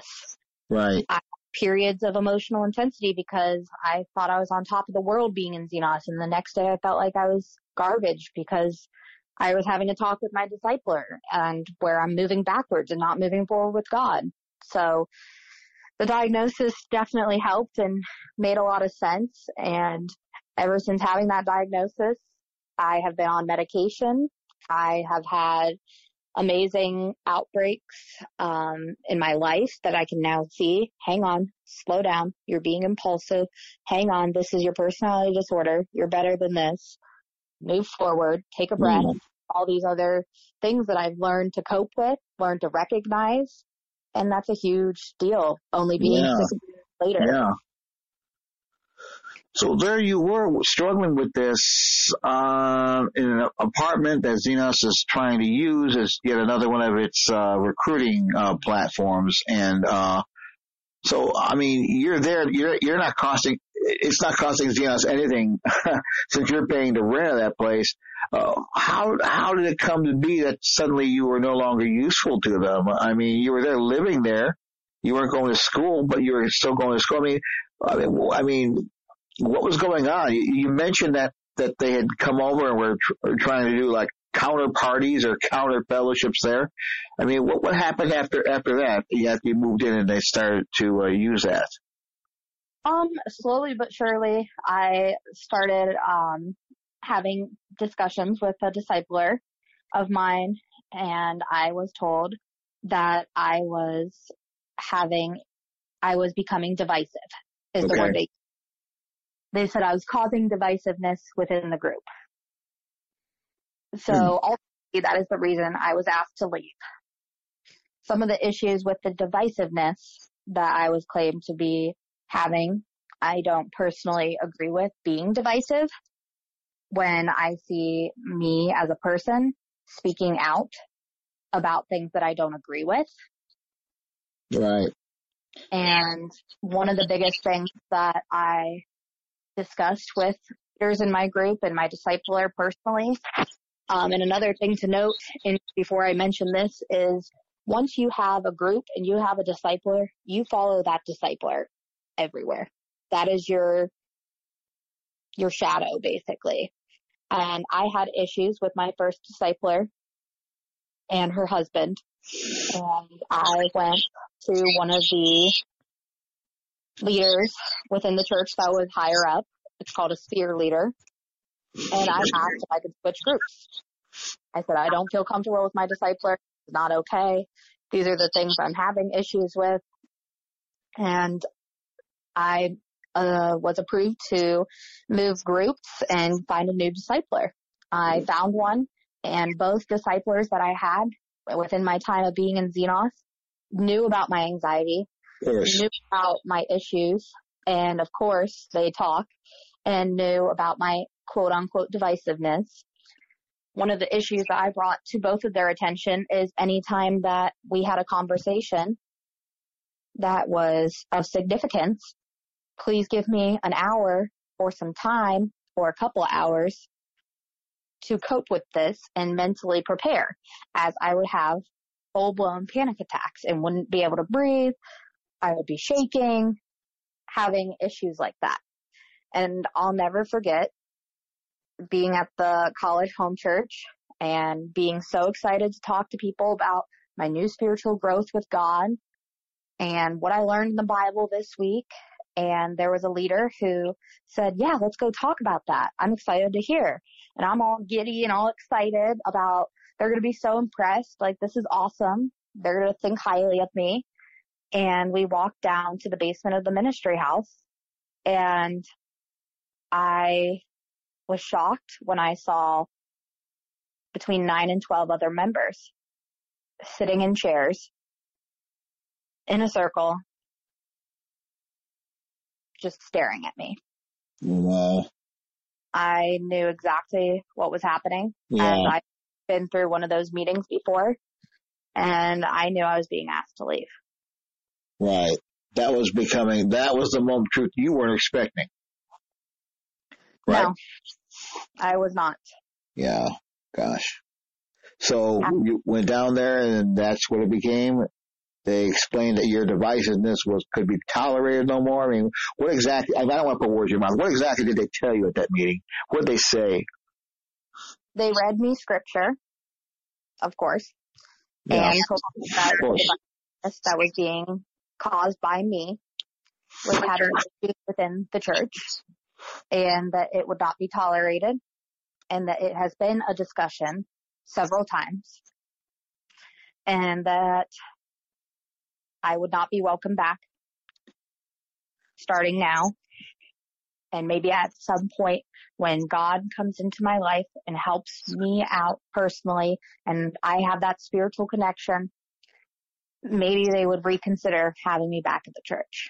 Right. I had periods of emotional intensity because I thought I was on top of the world being in Xenos, and the next day I felt like I was garbage because I was having to talk with my discipler, and where I'm moving backwards and not moving forward with God. So the diagnosis definitely helped and made a lot of sense. And ever since having that diagnosis, I have been on medication. I have had amazing outbreaks um, in my life that I can now see. Hang on, slow down. You're being impulsive. Hang on, this is your personality disorder. You're better than this. Move forward. Take a breath. Mm. All these other things that I've learned to cope with, learned to recognize. And that's a huge deal, only being yeah. six years later. Yeah. So there you were struggling with this uh, in an apartment that Xenos is trying to use as yet another one of its uh, recruiting uh, platforms. And uh, so, I mean, you're there. You're you're not costing. It's not costing Xenos anything since you're paying the rent of that place. Uh, how how did it come to be that suddenly you were no longer useful to them? I mean, you were there living there. You weren't going to school, but you were still going to school. I mean, I mean, I mean what was going on? You, you mentioned that, that they had come over and were tr- trying to do like counter parties or counter fellowships there. I mean, what what happened after after that? After you moved in and they started to uh, use that? Um, slowly but surely, I started um having discussions with a discipler of mine, and I was told that I was having, I was becoming divisive, is okay. the word they They said I was causing divisiveness within the group. So hmm. ultimately, that is the reason I was asked to leave. Some of the issues with the divisiveness that I was claimed to be having, I don't personally agree with being divisive. When I see me as a person speaking out about things that I don't agree with, Right. And one of the biggest things that I discussed with leaders in my group and my discipler personally, um, and another thing to note in, before I mention this is once you have a group and you have a discipler, you follow that discipler everywhere. That is your, your shadow, basically. And I had issues with my first discipler and her husband. And I went to one of the leaders within the church that was higher up. It's called a sphere leader. And I asked if I could switch groups. I said, I don't feel comfortable with my discipler. It's not okay. These are the things I'm having issues with. And I uh, was approved to move groups and find a new discipler. I found one, and both disciplers that I had within my time of being in Xenos knew about my anxiety, knew about my issues, and of course they talk and knew about my quote unquote divisiveness. One of the issues that I brought to both of their attention is anytime that we had a conversation that was of significance, please give me an hour or some time or a couple of hours to cope with this and mentally prepare, as I would have full-blown panic attacks and wouldn't be able to breathe. I would be shaking, having issues like that. And I'll never forget being at the college home church and being so excited to talk to people about my new spiritual growth with God and what I learned in the Bible this week. And there was a leader who said, yeah, let's go talk about that. I'm excited to hear. And I'm all giddy and all excited about, they're going to be so impressed. Like, this is awesome. They're going to think highly of me. And we walked down to the basement of the ministry house, and I was shocked when I saw between nine and twelve other members sitting in chairs in a circle, just staring at me. Wow. I knew exactly what was happening. Yeah. As I've been through one of those meetings before, and I knew I was being asked to leave. Right. That was becoming, that was the moment of truth you weren't expecting. Right? No, I was not. Yeah. Gosh. So you went down there, and that's what it became. They explained that your divisiveness was could be tolerated no more. I mean, what exactly? I don't want to put words in your mouth. What exactly did they tell you at that meeting? What did they say? They read me scripture, of course, Yeah. and told me that the divisiveness that was being caused by me was having issues within the church, and that it would not be tolerated, and that it has been a discussion several times, and that I would not be welcome back starting now, and maybe at some point when God comes into my life and helps me out personally and I have that spiritual connection, maybe they would reconsider having me back at the church.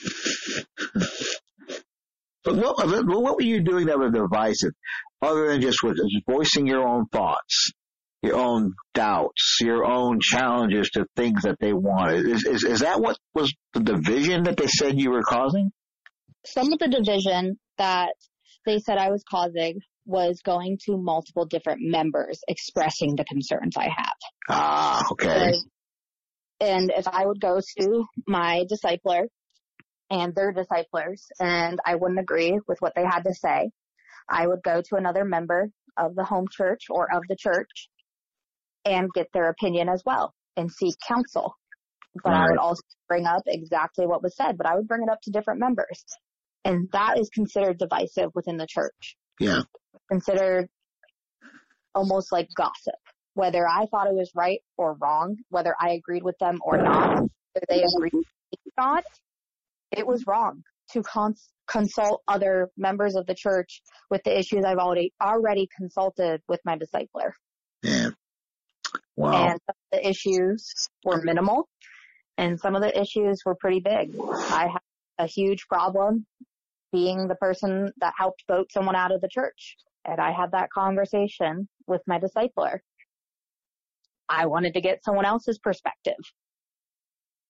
But what, what were you doing that was divisive, other than just, just voicing your own thoughts, your own doubts, your own challenges to things that they wanted? Is, is, is that what was the division that they said you were causing? Some of the division that they said I was causing was going to multiple different members expressing the concerns I have. Ah, okay. And if I would go to my discipler and their disciplers and I wouldn't agree with what they had to say, I would go to another member of the home church or of the church and get their opinion as well and seek counsel. But right. I would also bring up exactly what was said, but I would bring it up to different members. And that is considered divisive within the church. Yeah. Considered almost like gossip. Whether I thought it was right or wrong, whether I agreed with them or not, whether they agreed or not, it was wrong to cons- consult other members of the church with the issues I've already already consulted with my discipler. Yeah. Wow. And some of the issues were minimal, and some of the issues were pretty big. I had a huge problem being the person that helped vote someone out of the church, and I had that conversation with my discipler. I wanted to get someone else's perspective.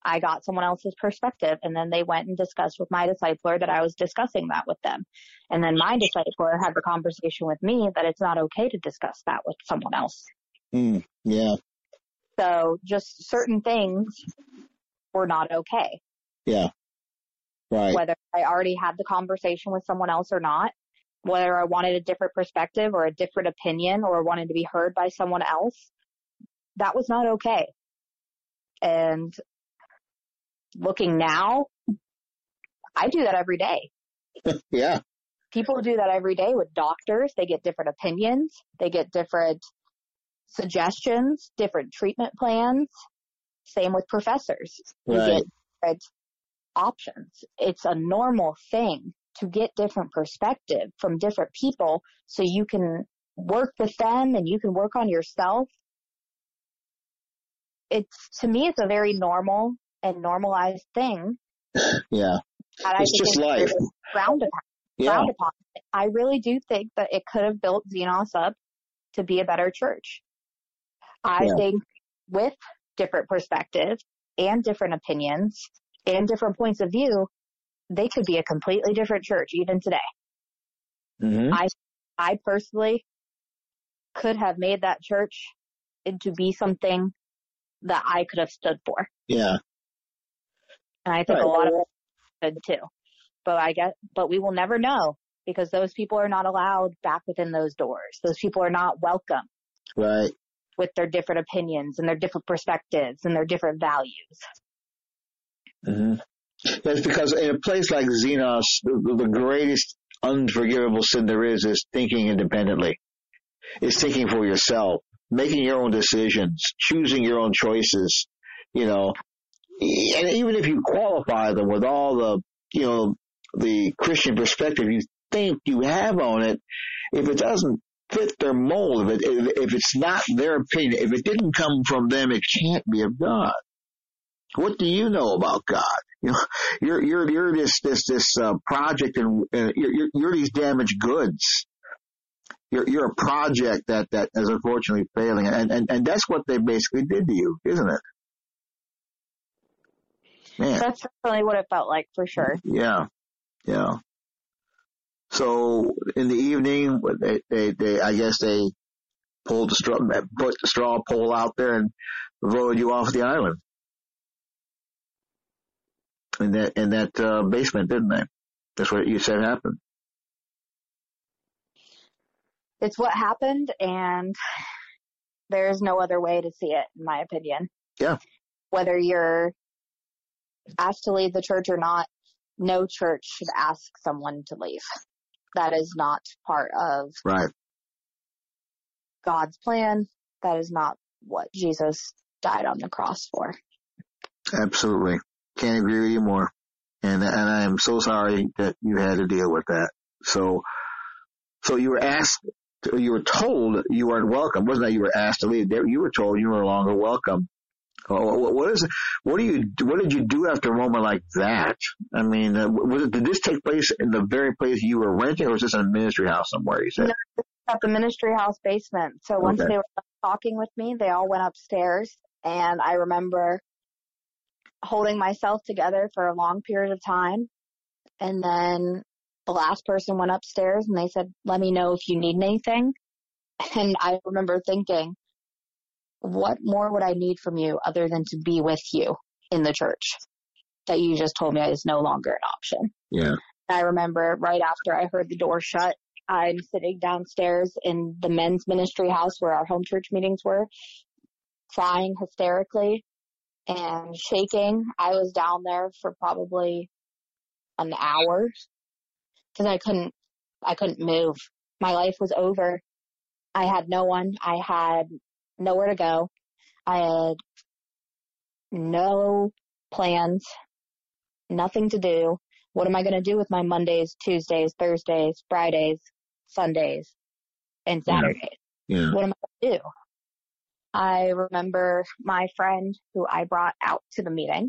I got someone else's perspective, and then they went and discussed with my discipler that I was discussing that with them. And then my discipler had the conversation with me that it's not okay to discuss that with someone else. Mm, yeah. So just certain things were not okay. Yeah. Right. Whether I already had the conversation with someone else or not, whether I wanted a different perspective or a different opinion or wanted to be heard by someone else, that was not okay. And looking now, I do that every day. Yeah. People do that every day with doctors. They get different opinions. They get different suggestions, different treatment plans. Same with professors. You Right. get different options. It's a normal thing to get different perspective from different people so you can work with them and you can work on yourself. It's, to me, it's a very normal and normalized thing. Yeah. And I It's think just it's life. really frowned upon. Yeah. Frowned upon. I really do think that it could have built Xenos up to be a better church. I Yeah. think with different perspectives and different opinions and different points of view, they could be a completely different church even today. Mm-hmm. I, I personally could have made that church into be something that I could have stood for. Yeah. And I think Right. a lot of us could too. But I guess, but we will never know because those people are not allowed back within those doors. Those people are not welcome Right. with their different opinions and their different perspectives and their different values. Mm-hmm. That's because in a place like Xenos, the, the greatest unforgivable sin there is is thinking independently. It's thinking for yourself, making your own decisions, choosing your own choices, you know. And even if you qualify them with all the, you know, the Christian perspective you think you have on it, if it doesn't fit their mold, if, it, if it's not their opinion, if it didn't come from them, it can't be of God. What do you know about God? You know, you're you're you're this this this uh, project, and uh, you're, you're you're these damaged goods. You're you're a project that that is unfortunately failing, and and and that's what they basically did to you, isn't it? Man. That's really what it felt like for sure. Yeah, yeah. So in the evening, they they, they I guess they pulled the straw, put the straw pole out there, and voted you off the island. In that in that uh, basement, didn't they? That's what you said happened. It's what happened, and there's no other way to see it, in my opinion. Yeah. Whether you're asked to leave the church or not, no church should ask someone to leave. That is not part of Right. God's plan. That is not what Jesus died on the cross for. Absolutely. Can't agree with you more. And and I am so sorry that you had to deal with that. So so you were asked, you were told you weren't welcome. It wasn't that you were asked to leave. You were told you were no longer welcome. What is? What do you? What did you do after a moment like that? I mean, uh, was it, did this take place in the very place you were renting, or was this in a ministry house somewhere? You said no, at the ministry house basement. So once okay. they were talking with me, they all went upstairs, and I remember holding myself together for a long period of time, and then the last person went upstairs, and they said, "Let me know if you need anything." And I remember thinking, what more would I need from you other than to be with you in the church that you just told me is no longer an option? Yeah. I remember right after I heard the door shut, I'm sitting downstairs in the men's ministry house where our home church meetings were, crying hysterically and shaking. I was down there for probably an hour because I couldn't, I couldn't move. My life was over. I had no one. I had nowhere to go. I had no plans, nothing to do. What am I going to do with my Mondays, Tuesdays, Thursdays, Fridays, Sundays, and Saturdays? Yeah. Yeah. What am I going to do? I remember my friend who I brought out to the meeting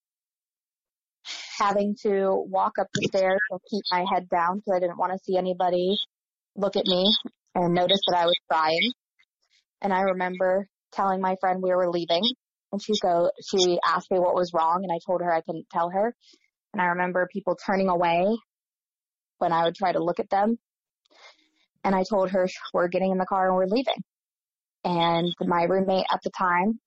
having to walk up the stairs and keep my head down because I didn't want to see anybody look at me and notice that I was crying. And I remember telling my friend we were leaving, And she go, she asked me what was wrong, and I told her I couldn't tell her. And I remember people turning away when I would try to look at them. And I told her, we're getting in the car and we're leaving. And my roommate at the time,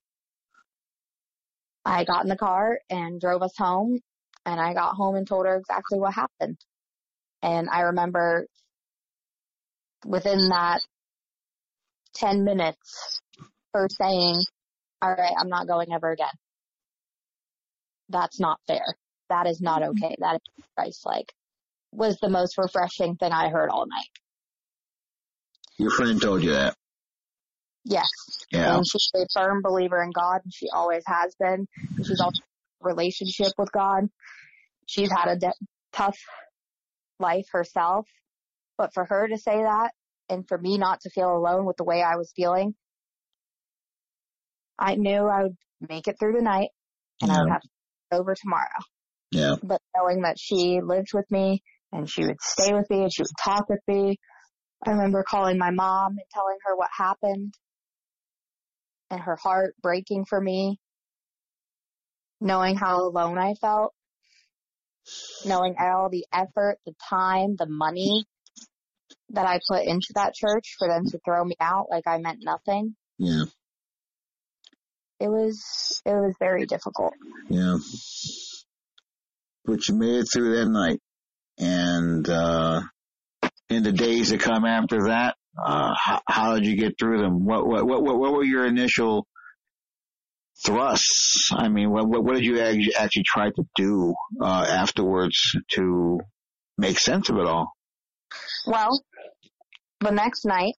I got in the car and drove us home. And I got home and told her exactly what happened. And I remember within that ten minutes, her saying, all right, I'm not going ever again. That's not fair. That is not okay. That is Christ-like. Was the most refreshing thing I heard all night. Your friend told you that? Yes. Yeah. And she's a firm believer in God, and she always has been. And she's also in a relationship with God. She's had a de- tough life herself. But for her to say that, and for me not to feel alone with the way I was feeling, I knew I would make it through the night, and yeah. I would have to start over tomorrow. Yeah. But knowing that she lived with me, and she would stay with me, and she would talk with me. I remember calling my mom and telling her what happened, and her heart breaking for me, knowing how alone I felt, knowing all the effort, the time, the money that I put into that church for them to throw me out like I meant nothing. Yeah. It was, it was very difficult. Yeah. But you made it through that night. And, uh, in the days that come after that, uh, how, how did you get through them? What, what, what, what were your initial thrusts? I mean, what, what did you actually, actually try to do, uh, afterwards to make sense of it all? Well, the next night,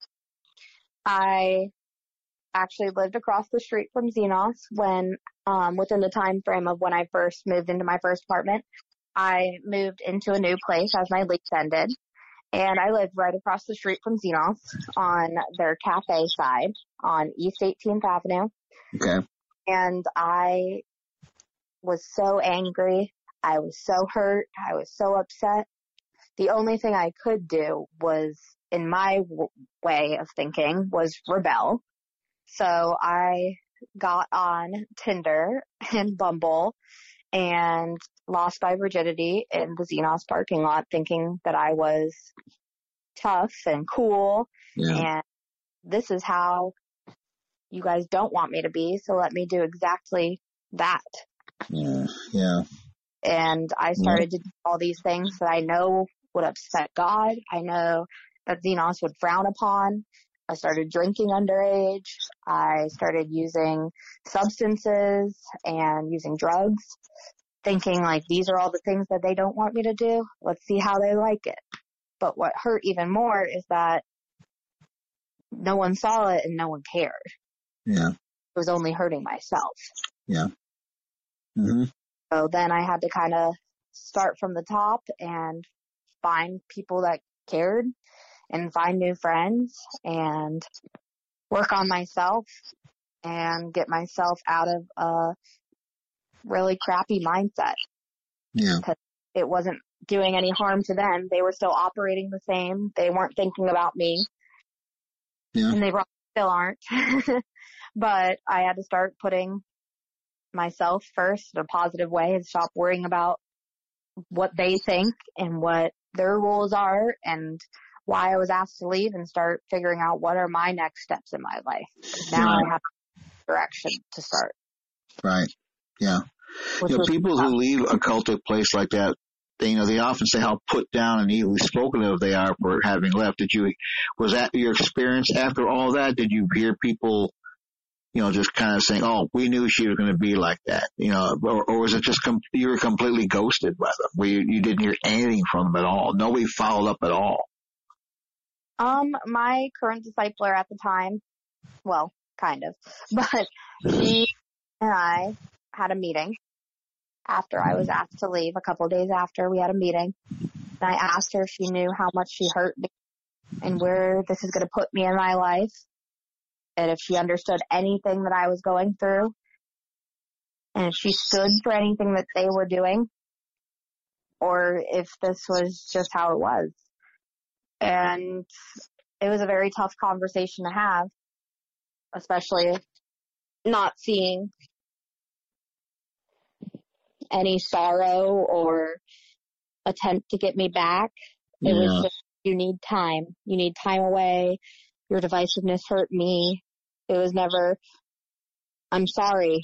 I actually lived across the street from Xenos when, um, within the time frame of when I first moved into my first apartment. I moved into a new place as my lease ended, and I lived right across the street from Xenos on their cafe side on East eighteenth Avenue. Okay. And I was so angry. I was so hurt. I was so upset. The only thing I could do was, in my w- way of thinking, was rebel. So I got on Tinder and Bumble and lost my virginity in the Xenos parking lot, thinking that I was tough and cool. Yeah. And this is how you guys don't want me to be, so let me do exactly that. Yeah, yeah. And I started yeah. to do all these things that I know would upset God. I know that Xenos would frown upon. I started drinking underage. I started using substances and using drugs, thinking like these are all the things that they don't want me to do. Let's see how they like it. But what hurt even more is that no one saw it and no one cared. Yeah. It was only hurting myself. Yeah. Mm-hmm. So then I had to kind of start from the top and find people that cared and find new friends and work on myself and get myself out of a really crappy mindset. Yeah. Because it wasn't doing any harm to them. They were still operating the same. They weren't thinking about me. Yeah. And they probably still aren't. But I had to start putting myself first in a positive way and stop worrying about what they think and what their rules are and why I was asked to leave, and start figuring out what are my next steps in my life. Now right. I have direction to start. Right. Yeah. You know, people who leave a cultic place like that, they, you know, they often say how put down and evilly spoken of they are for having left. Did you, was that your experience after all that? Did you hear people, you know, just kind of saying, oh, we knew she was going to be like that, you know, or, or was it just com- you were completely ghosted by them, where you, you didn't hear anything from them at all? Nobody followed up at all? Um, my current discipler at the time, well, kind of, but she and I had a meeting after I was asked to leave. A couple of days after, we had a meeting, and I asked her if she knew how much she hurt me and where this is going to put me in my life, and if she understood anything that I was going through, and if she stood for anything that they were doing, or if this was just how it was. And it was a very tough conversation to have, especially not seeing any sorrow or attempt to get me back. It Yeah. was just, you need time. You need time away. Your divisiveness hurt me. It was never, I'm sorry.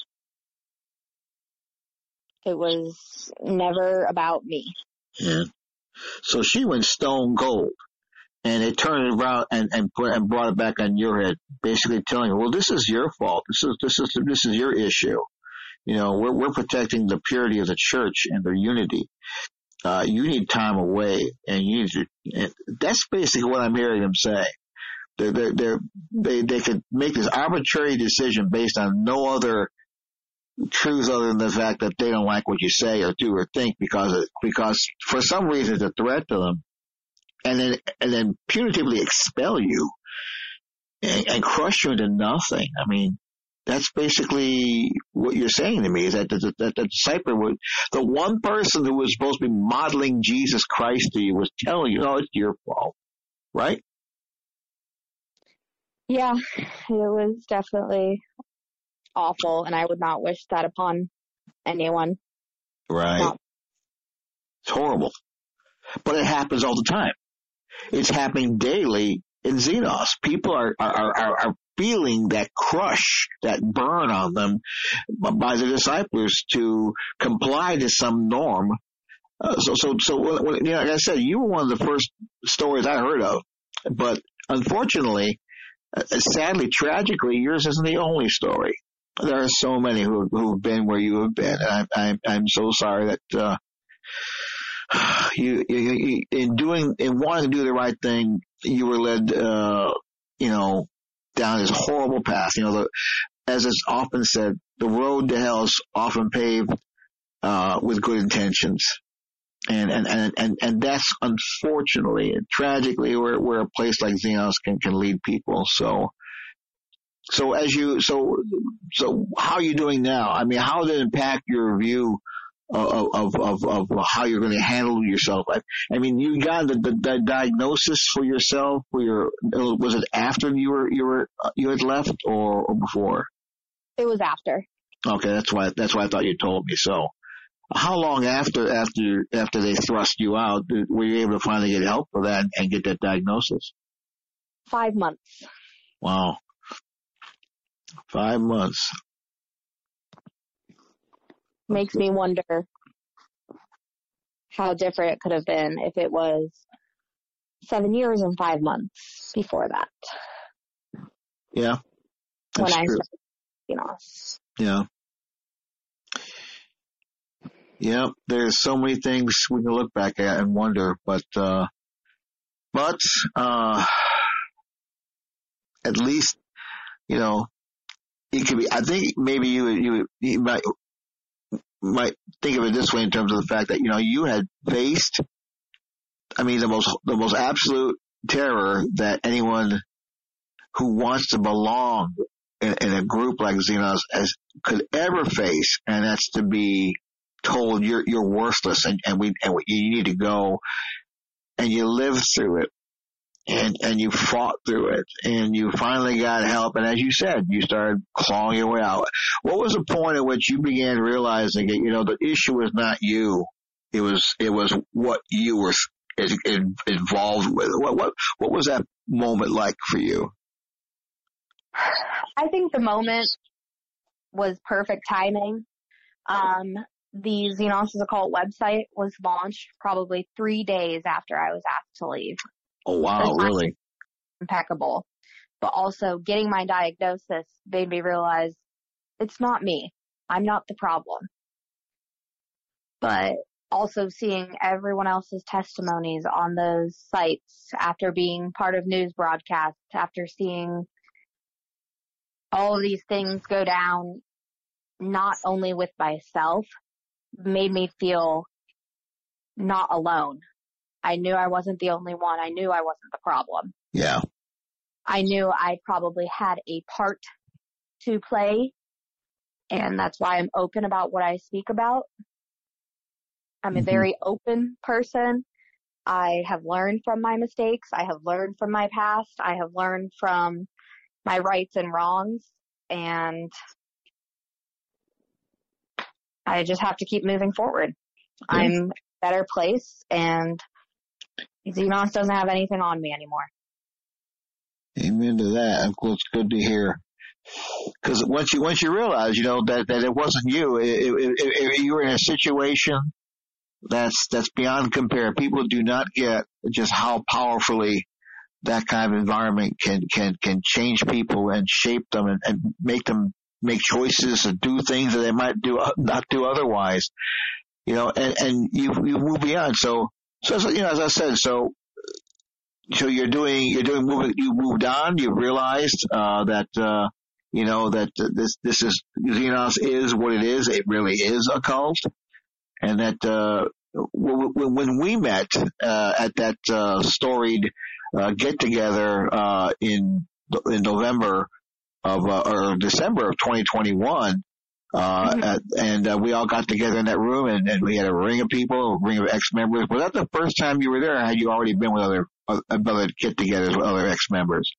It was never about me. Yeah. So she went stone cold, and it turned it around and and, put, and brought it back on your head, basically telling her, "Well, this is your fault. This is this is this is your issue. You know, we're we're protecting the purity of the church and their unity. Uh, you need time away, and you need to." And that's basically what I'm hearing them say. They're, they're, they're, they they could make this arbitrary decision based on no other truth other than the fact that they don't like what you say or do or think because it, because for some reason it's a threat to them, and then and then punitively expel you and, and crush you into nothing. I mean, that's basically what you're saying to me, is that the, that the disciple would, the one person who was supposed to be modeling Jesus Christ to you was telling you, "No, it's your fault," right? Yeah, it was definitely awful, and I would not wish that upon anyone. Right. Not- It's horrible. But it happens all the time. It's happening daily in Xenos. People are, are, are, are feeling that crush, that burn on them by the disciples to comply to some norm. Uh, so, so, so, when, you know, like I said, you were one of the first stories I heard of. But unfortunately, uh, sadly, tragically, yours isn't the only story. There are so many who who've been where you have been, and I'm I'm, I'm so sorry that uh, you, you, you in doing in wanting to do the right thing, you were led, uh, you know, down this horrible path. You know, the, as is often said, the road to hell is often paved uh, with good intentions, and and, and, and and that's unfortunately and tragically where where a place like Xenos can can lead people. So. So as you, so, so how are you doing now? I mean, how did it impact your view of, of, of, of how you're going to handle yourself? I, I mean, you got the, the, the diagnosis for yourself, for your, was it after you were, you were, you had left or, or before? It was after. Okay. That's why, that's why I thought you told me. So how long after, after, after they thrust you out, were you able to finally get help for that and get that diagnosis? Five months. Wow. Five months. Makes me wonder how different it could have been if it was seven years and five months before that. Yeah. When I true. started, you know. Yeah. Yeah. There's so many things we can look back at and wonder, but, uh, but, uh, at least, you know, it could be, I think maybe you, you, you might, might think of it this way in terms of the fact that, you know, you had faced, I mean, the most, the most absolute terror that anyone who wants to belong in, in a group like Xenos as could ever face, and that's to be told you're, you're worthless and, and we, and you need to go, and you lived through it. And, and you fought through it, and you finally got help, and as you said, you started clawing your way out. What was the point at which you began realizing that, you know, the issue was not you, it was, it was what you were involved with? What, what, what was that moment like for you? I think the moment was perfect timing. Um, the Xenos is a Cult website was launched probably three days after I was asked to leave. Oh, wow, really? Impeccable. But also getting my diagnosis made me realize it's not me. I'm not the problem. But also seeing everyone else's testimonies on those sites after being part of news broadcasts, after seeing all of these things go down, not only with myself, made me feel not alone. I knew I wasn't the only one. I knew I wasn't the problem. Yeah. I knew I probably had a part to play, and that's why I'm open about what I speak about. I'm mm-hmm. a very open person. I have learned from my mistakes. I have learned from my past. I have learned from my rights and wrongs, and I just have to keep moving forward. Yeah. I'm in a better place, and Xenos doesn't have anything on me anymore. Amen to that. Well, it's good to hear. Because once you once you realize, you know, that, that it wasn't you, it, it, it, it, you were in a situation that's that's beyond compare. People do not get just how powerfully that kind of environment can can can change people and shape them and, and make them make choices and do things that they might do not do otherwise. You know, and and you you move beyond. So so, so you know, as I said, so. So you're doing, you're doing, moving, you moved on, you realized, uh, that, uh, you know, that uh, this, this is, Xenos is what it is. It really is a cult. And that, uh, w- w- when we met, uh, at that, uh, storied, uh, get together, uh, in, in November of, uh, or December of twenty twenty-one, Uh, Mm-hmm. at, and uh, we all got together in that room, and, and we had a ring of people, a ring of ex-members. Was that the first time you were there, or had you already been with other other get-togethers with other ex-members?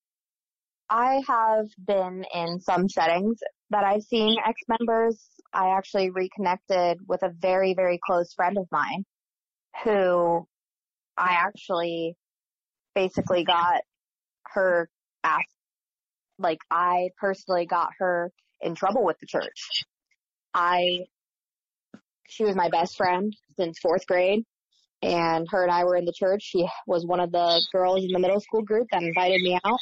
I have been in some settings that I've seen ex-members. I actually reconnected with a very, very close friend of mine who I actually basically got her asked, like I personally got her in trouble with the church. I, she was my best friend since fourth grade, and her and I were in the church. She was one of the girls in the middle school group that invited me out,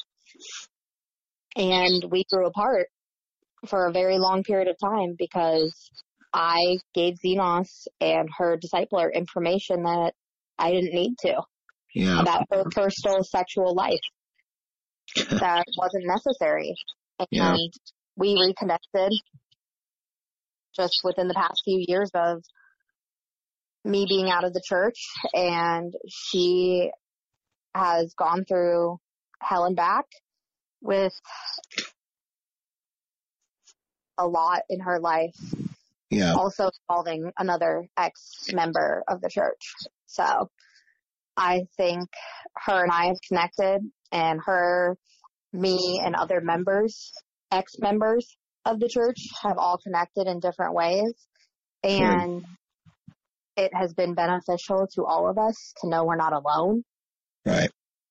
and we grew apart for a very long period of time because I gave Xenos and her discipler information that I didn't need to Yeah. about her personal sexual life that wasn't necessary. And Yeah. we reconnected just within the past few years of me being out of the church, and she has gone through hell and back with a lot in her life. Yeah. Also involving another ex-member of the church. So I think her and I have connected, and her, me, and other members, ex-members of the church have all connected in different ways. And it has been beneficial to all of us to know we're not alone. Right.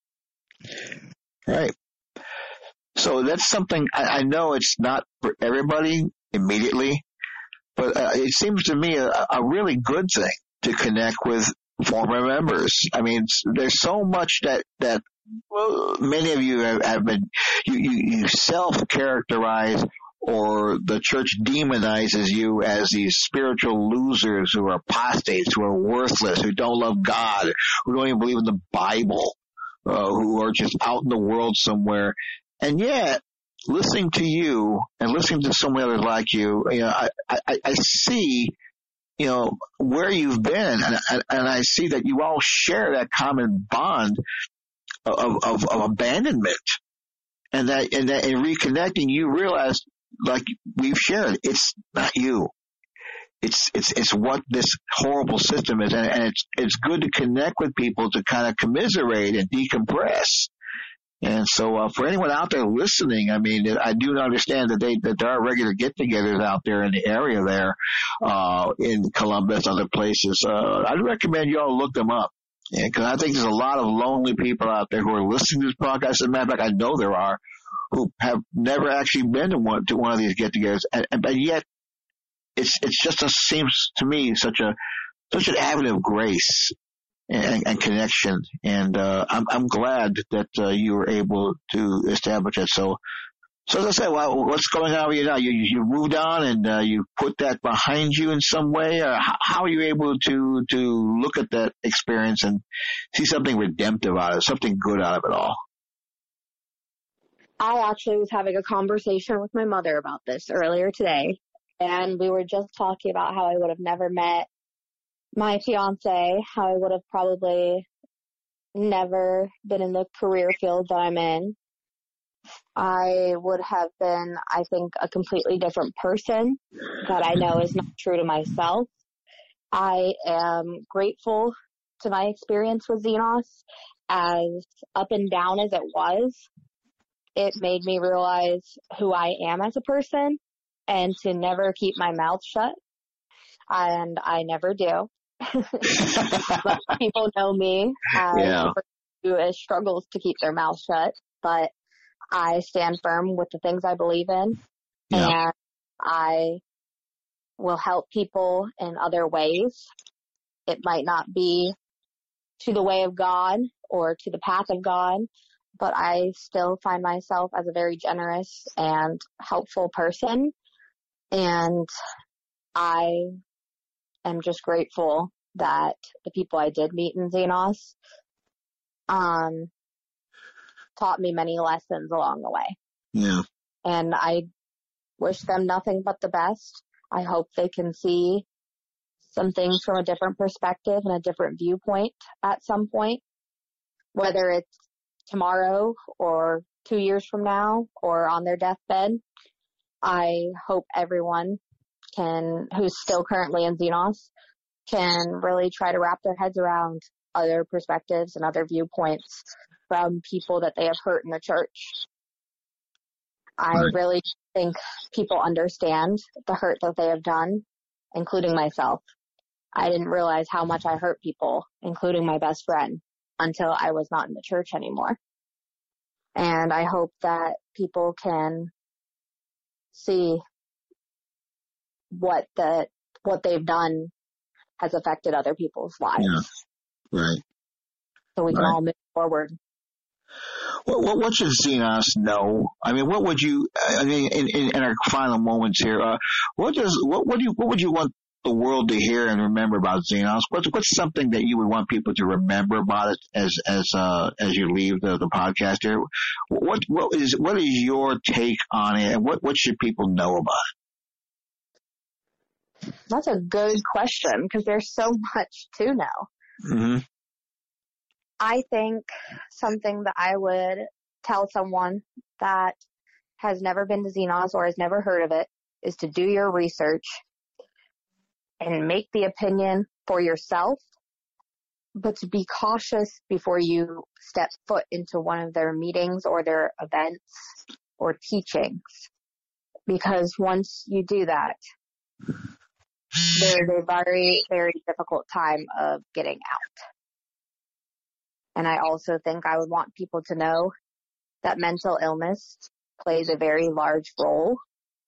Right. So that's something, I, I know it's not for everybody immediately, but uh, it seems to me a, a really good thing to connect with former members. I mean, there's so much that, that well, many of you have, have been, you, you, you self-characterize, or the church demonizes you as these spiritual losers who are apostates, who are worthless, who don't love God, who don't even believe in the Bible, uh, who are just out in the world somewhere. And yet, listening to you and listening to so many others like you, you know, I, I, I see, you know, where you've been, and, and I see that you all share that common bond of, of, of abandonment. And that, and that in reconnecting, you realize, like we've shared, it's not you. It's, it's, it's what this horrible system is. And, and it's, it's good to connect with people to kind of commiserate and decompress. And so, uh, for anyone out there listening, I mean, I do understand that they, that there are regular get-togethers out there in the area there, uh, in Columbus, other places. Uh, I'd recommend you all look them up. Yeah, cause I think there's a lot of lonely people out there who are listening to this podcast. As a matter of fact, I know there are, who have never actually been to one, to one of these get-togethers. And, and, but yet, it's, it's just a, seems to me such a, such an avenue of grace and, and connection. And, uh, I'm, I'm glad that, uh, you were able to establish it. So, so as I said, well, what's going on with you now? You, you moved on and, uh, you put that behind you in some way, or how, how are you able to, to look at that experience and see something redemptive out of it, something good out of it all? I actually was having a conversation with my mother about this earlier today, and we were just talking about how I would have never met my fiance, how I would have probably never been in the career field that I'm in. I would have been, I think, a completely different person that I know is not true to myself. I am grateful to my experience with Xenos, as up and down as it was. It made me realize who I am as a person and to never keep my mouth shut. and I never do. But people know me as Yeah. a person who struggles to keep their mouth shut, but I stand firm with the things I believe in, Yeah. and I will help people in other ways. It might not be to the way of God or to the path of God, but I still find myself as a very generous and helpful person. And I am just grateful that the people I did meet in Xenos um, taught me many lessons along the way. Yeah. And I wish them nothing but the best. I hope they can see some things from a different perspective and a different viewpoint at some point, whether it's tomorrow or two years from now or on their deathbed. I hope everyone can, who's still currently in Xenos, can really try to wrap their heads around other perspectives and other viewpoints from people that they have hurt in the church. I Right. really think people understand the hurt that they have done, including myself. I didn't realize how much I hurt people, including my best friend, until I was not in the church anymore. And I hope that people can see what the what they've done has affected other people's lives. Yeah. Right. So we can Right. all move forward. What, what, what should Xenos know? I mean, what would you? I mean, in, in, in our final moments here, uh, what does what what do you what would you want the world to hear and remember about Xenos? What's what's something that you would want people to remember about it as as uh, as you leave the, the podcast here? What what is what is your take on it, and what what should people know about it? That's a good question because there's so much to know. Mm-hmm. I think something that I would tell someone that has never been to Xenos or has never heard of it is to do your research and make the opinion for yourself, but to be cautious before you step foot into one of their meetings or their events or teachings. Because once you do that, there's a very, very difficult time of getting out. And I also think I would want people to know that mental illness plays a very large role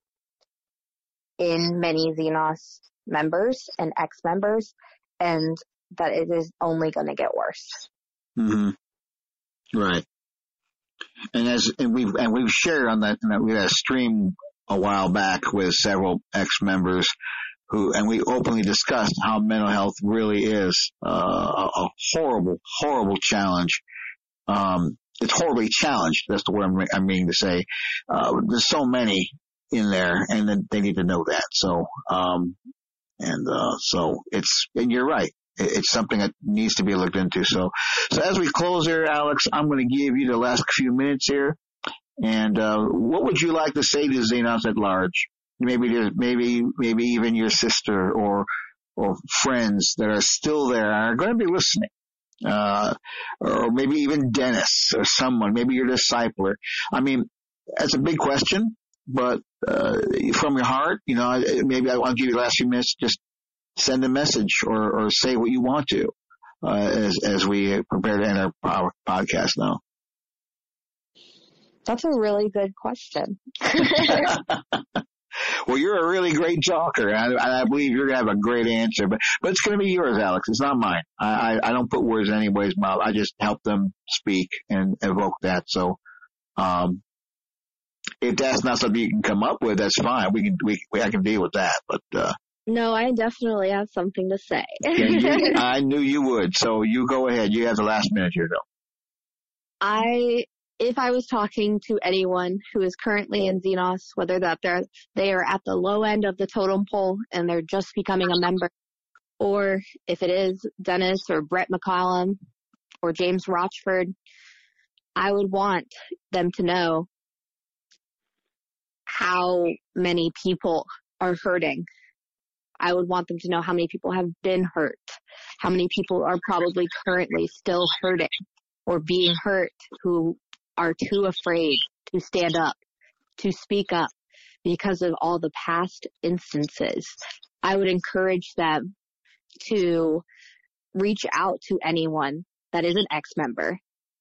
in many Xenos members and ex-members, and that it is only going to get worse. Mm-hmm. Right. And as and we've and we've shared on that, we had a stream a while back with several ex-members who, and we openly discussed how mental health really is uh, a, a horrible, horrible challenge. Um, it's horribly challenged. That's the word I'm, I mean to say. Uh, there's so many in there, and then they need to know that. So, um, and uh, so it's, and you're right. It's something that needs to be looked into. So, so as we close here, Alex, I'm going to give you the last few minutes here. And uh, what would you like to say to Xenos at large? Maybe, maybe, maybe even your sister or or friends that are still there are going to be listening, uh, or maybe even Dennis or someone, maybe your discipler. I mean, that's a big question, but uh, from your heart, you know, maybe I'll give you the last few minutes. Just send a message or, or say what you want to uh, as as we prepare to end our podcast now. That's a really good question. Well, you're a really great talker, and I, I believe you're going to have a great answer. But but it's going to be yours, Alex. It's not mine. I, I, I don't put words in anybody's mouth. I just help them speak and evoke that. So um, if that's not something you can come up with, that's fine. We can we, we I can deal with that. But uh, no, I definitely have something to say. you, I knew you would. So you go ahead. You have the last minute here, though. I. If I was talking to anyone who is currently in Xenos, whether that they're, they are at the low end of the totem pole and they're just becoming a member, or if it is Dennis or Brett McCollum or James Rochford, I would want them to know how many people are hurting. I would want them to know how many people have been hurt, how many people are probably currently still hurting or being hurt who are too afraid to stand up, to speak up because of all the past instances. I would encourage them to reach out to anyone that is an ex-member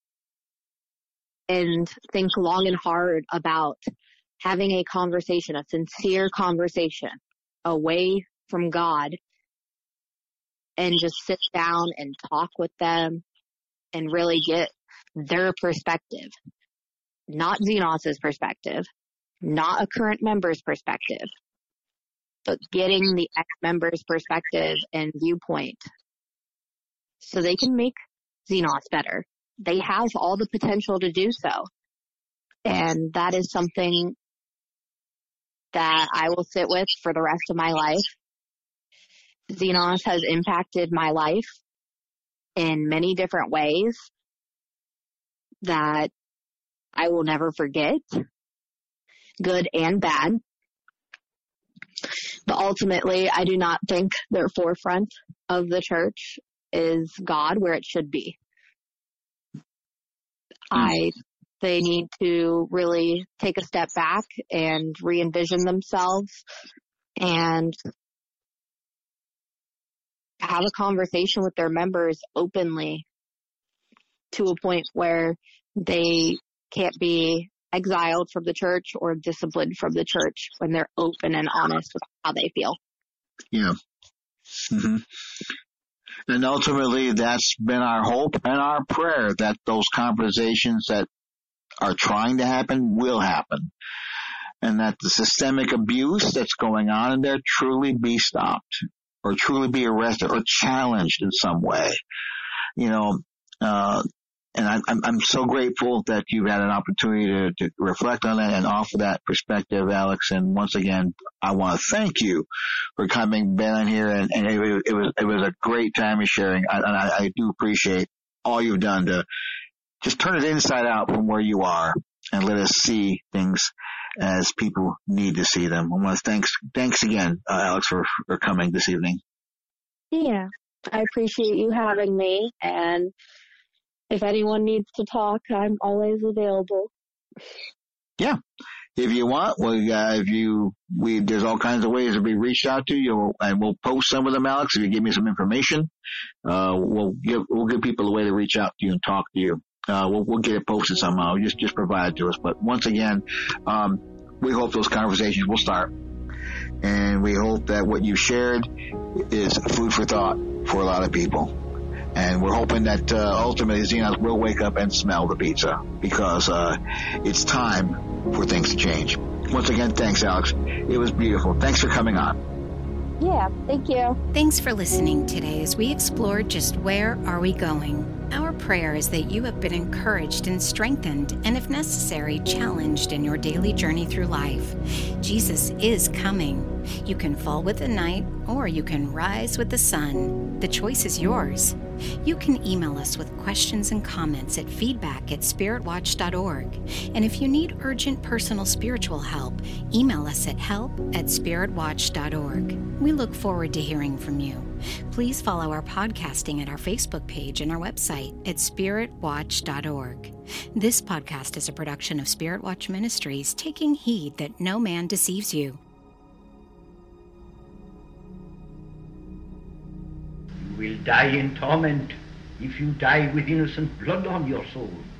and think long and hard about having a conversation, a sincere conversation away from God, and just sit down and talk with them and really get their perspective, not Xenos's perspective, not a current member's perspective, but getting the ex-member's perspective and viewpoint so they can make Xenos better. They have all the potential to do so. And that is something that I will sit with for the rest of my life. Xenos has impacted my life in many different ways that I will never forget, good and bad. But ultimately, I do not think the forefront of the church is God where it should be. I, they need to really take a step back and re-envision themselves and have a conversation with their members openly to a point where they can't be exiled from the church or disciplined from the church when they're open and honest with how they feel. Yeah. Mm-hmm. And ultimately, that's been our hope and our prayer, that those conversations that are trying to happen will happen, and that the systemic abuse that's going on in there truly be stopped, or truly be arrested, or challenged in some way. You know, uh, and I'm, I'm, I'm so grateful that you've had an opportunity to, to reflect on that and offer that perspective, Alex. And once again, I want to thank you for coming, been on here, and, and it, it was it was a great time of sharing. I, and I, I do appreciate all you've done to just turn it inside out from where you are and let us see things as people need to see them. I want to thanks thanks again, uh, Alex, for, for coming this evening. Yeah, I appreciate you having me, and if anyone needs to talk, I'm always available. Yeah. If you want, well, uh, if you, we, there's all kinds of ways to be reached out to you, and we'll post some of them, Alex. If you give me some information, uh, we'll give, we'll give people a way to reach out to you and talk to you. Uh, we'll, we'll get it posted somehow. Just, just provide it to us. But once again, um, we hope those conversations will start. And we hope that what you shared is food for thought for a lot of people. And we're hoping that uh, ultimately Xenos will wake up and smell the pizza, because uh, it's time for things to change. Once again, thanks, Alex. It was beautiful. Thanks for coming on. Yeah, thank you. Thanks for listening today as we explored just where are we going. Our prayer is that you have been encouraged and strengthened, and if necessary, challenged in your daily journey through life. Jesus is coming. You can fall with the night, or you can rise with the sun. The choice is yours. You can email us with questions and comments at feedback at spirit watch dot org. And if you need urgent personal spiritual help, email us at help at spirit watch dot org. We look forward to hearing from you. Please follow our podcasting at our Facebook page and our website at spirit watch dot org. This podcast is a production of Spirit Watch Ministries, taking heed that no man deceives you. You will die in torment if you die with innocent blood on your soul.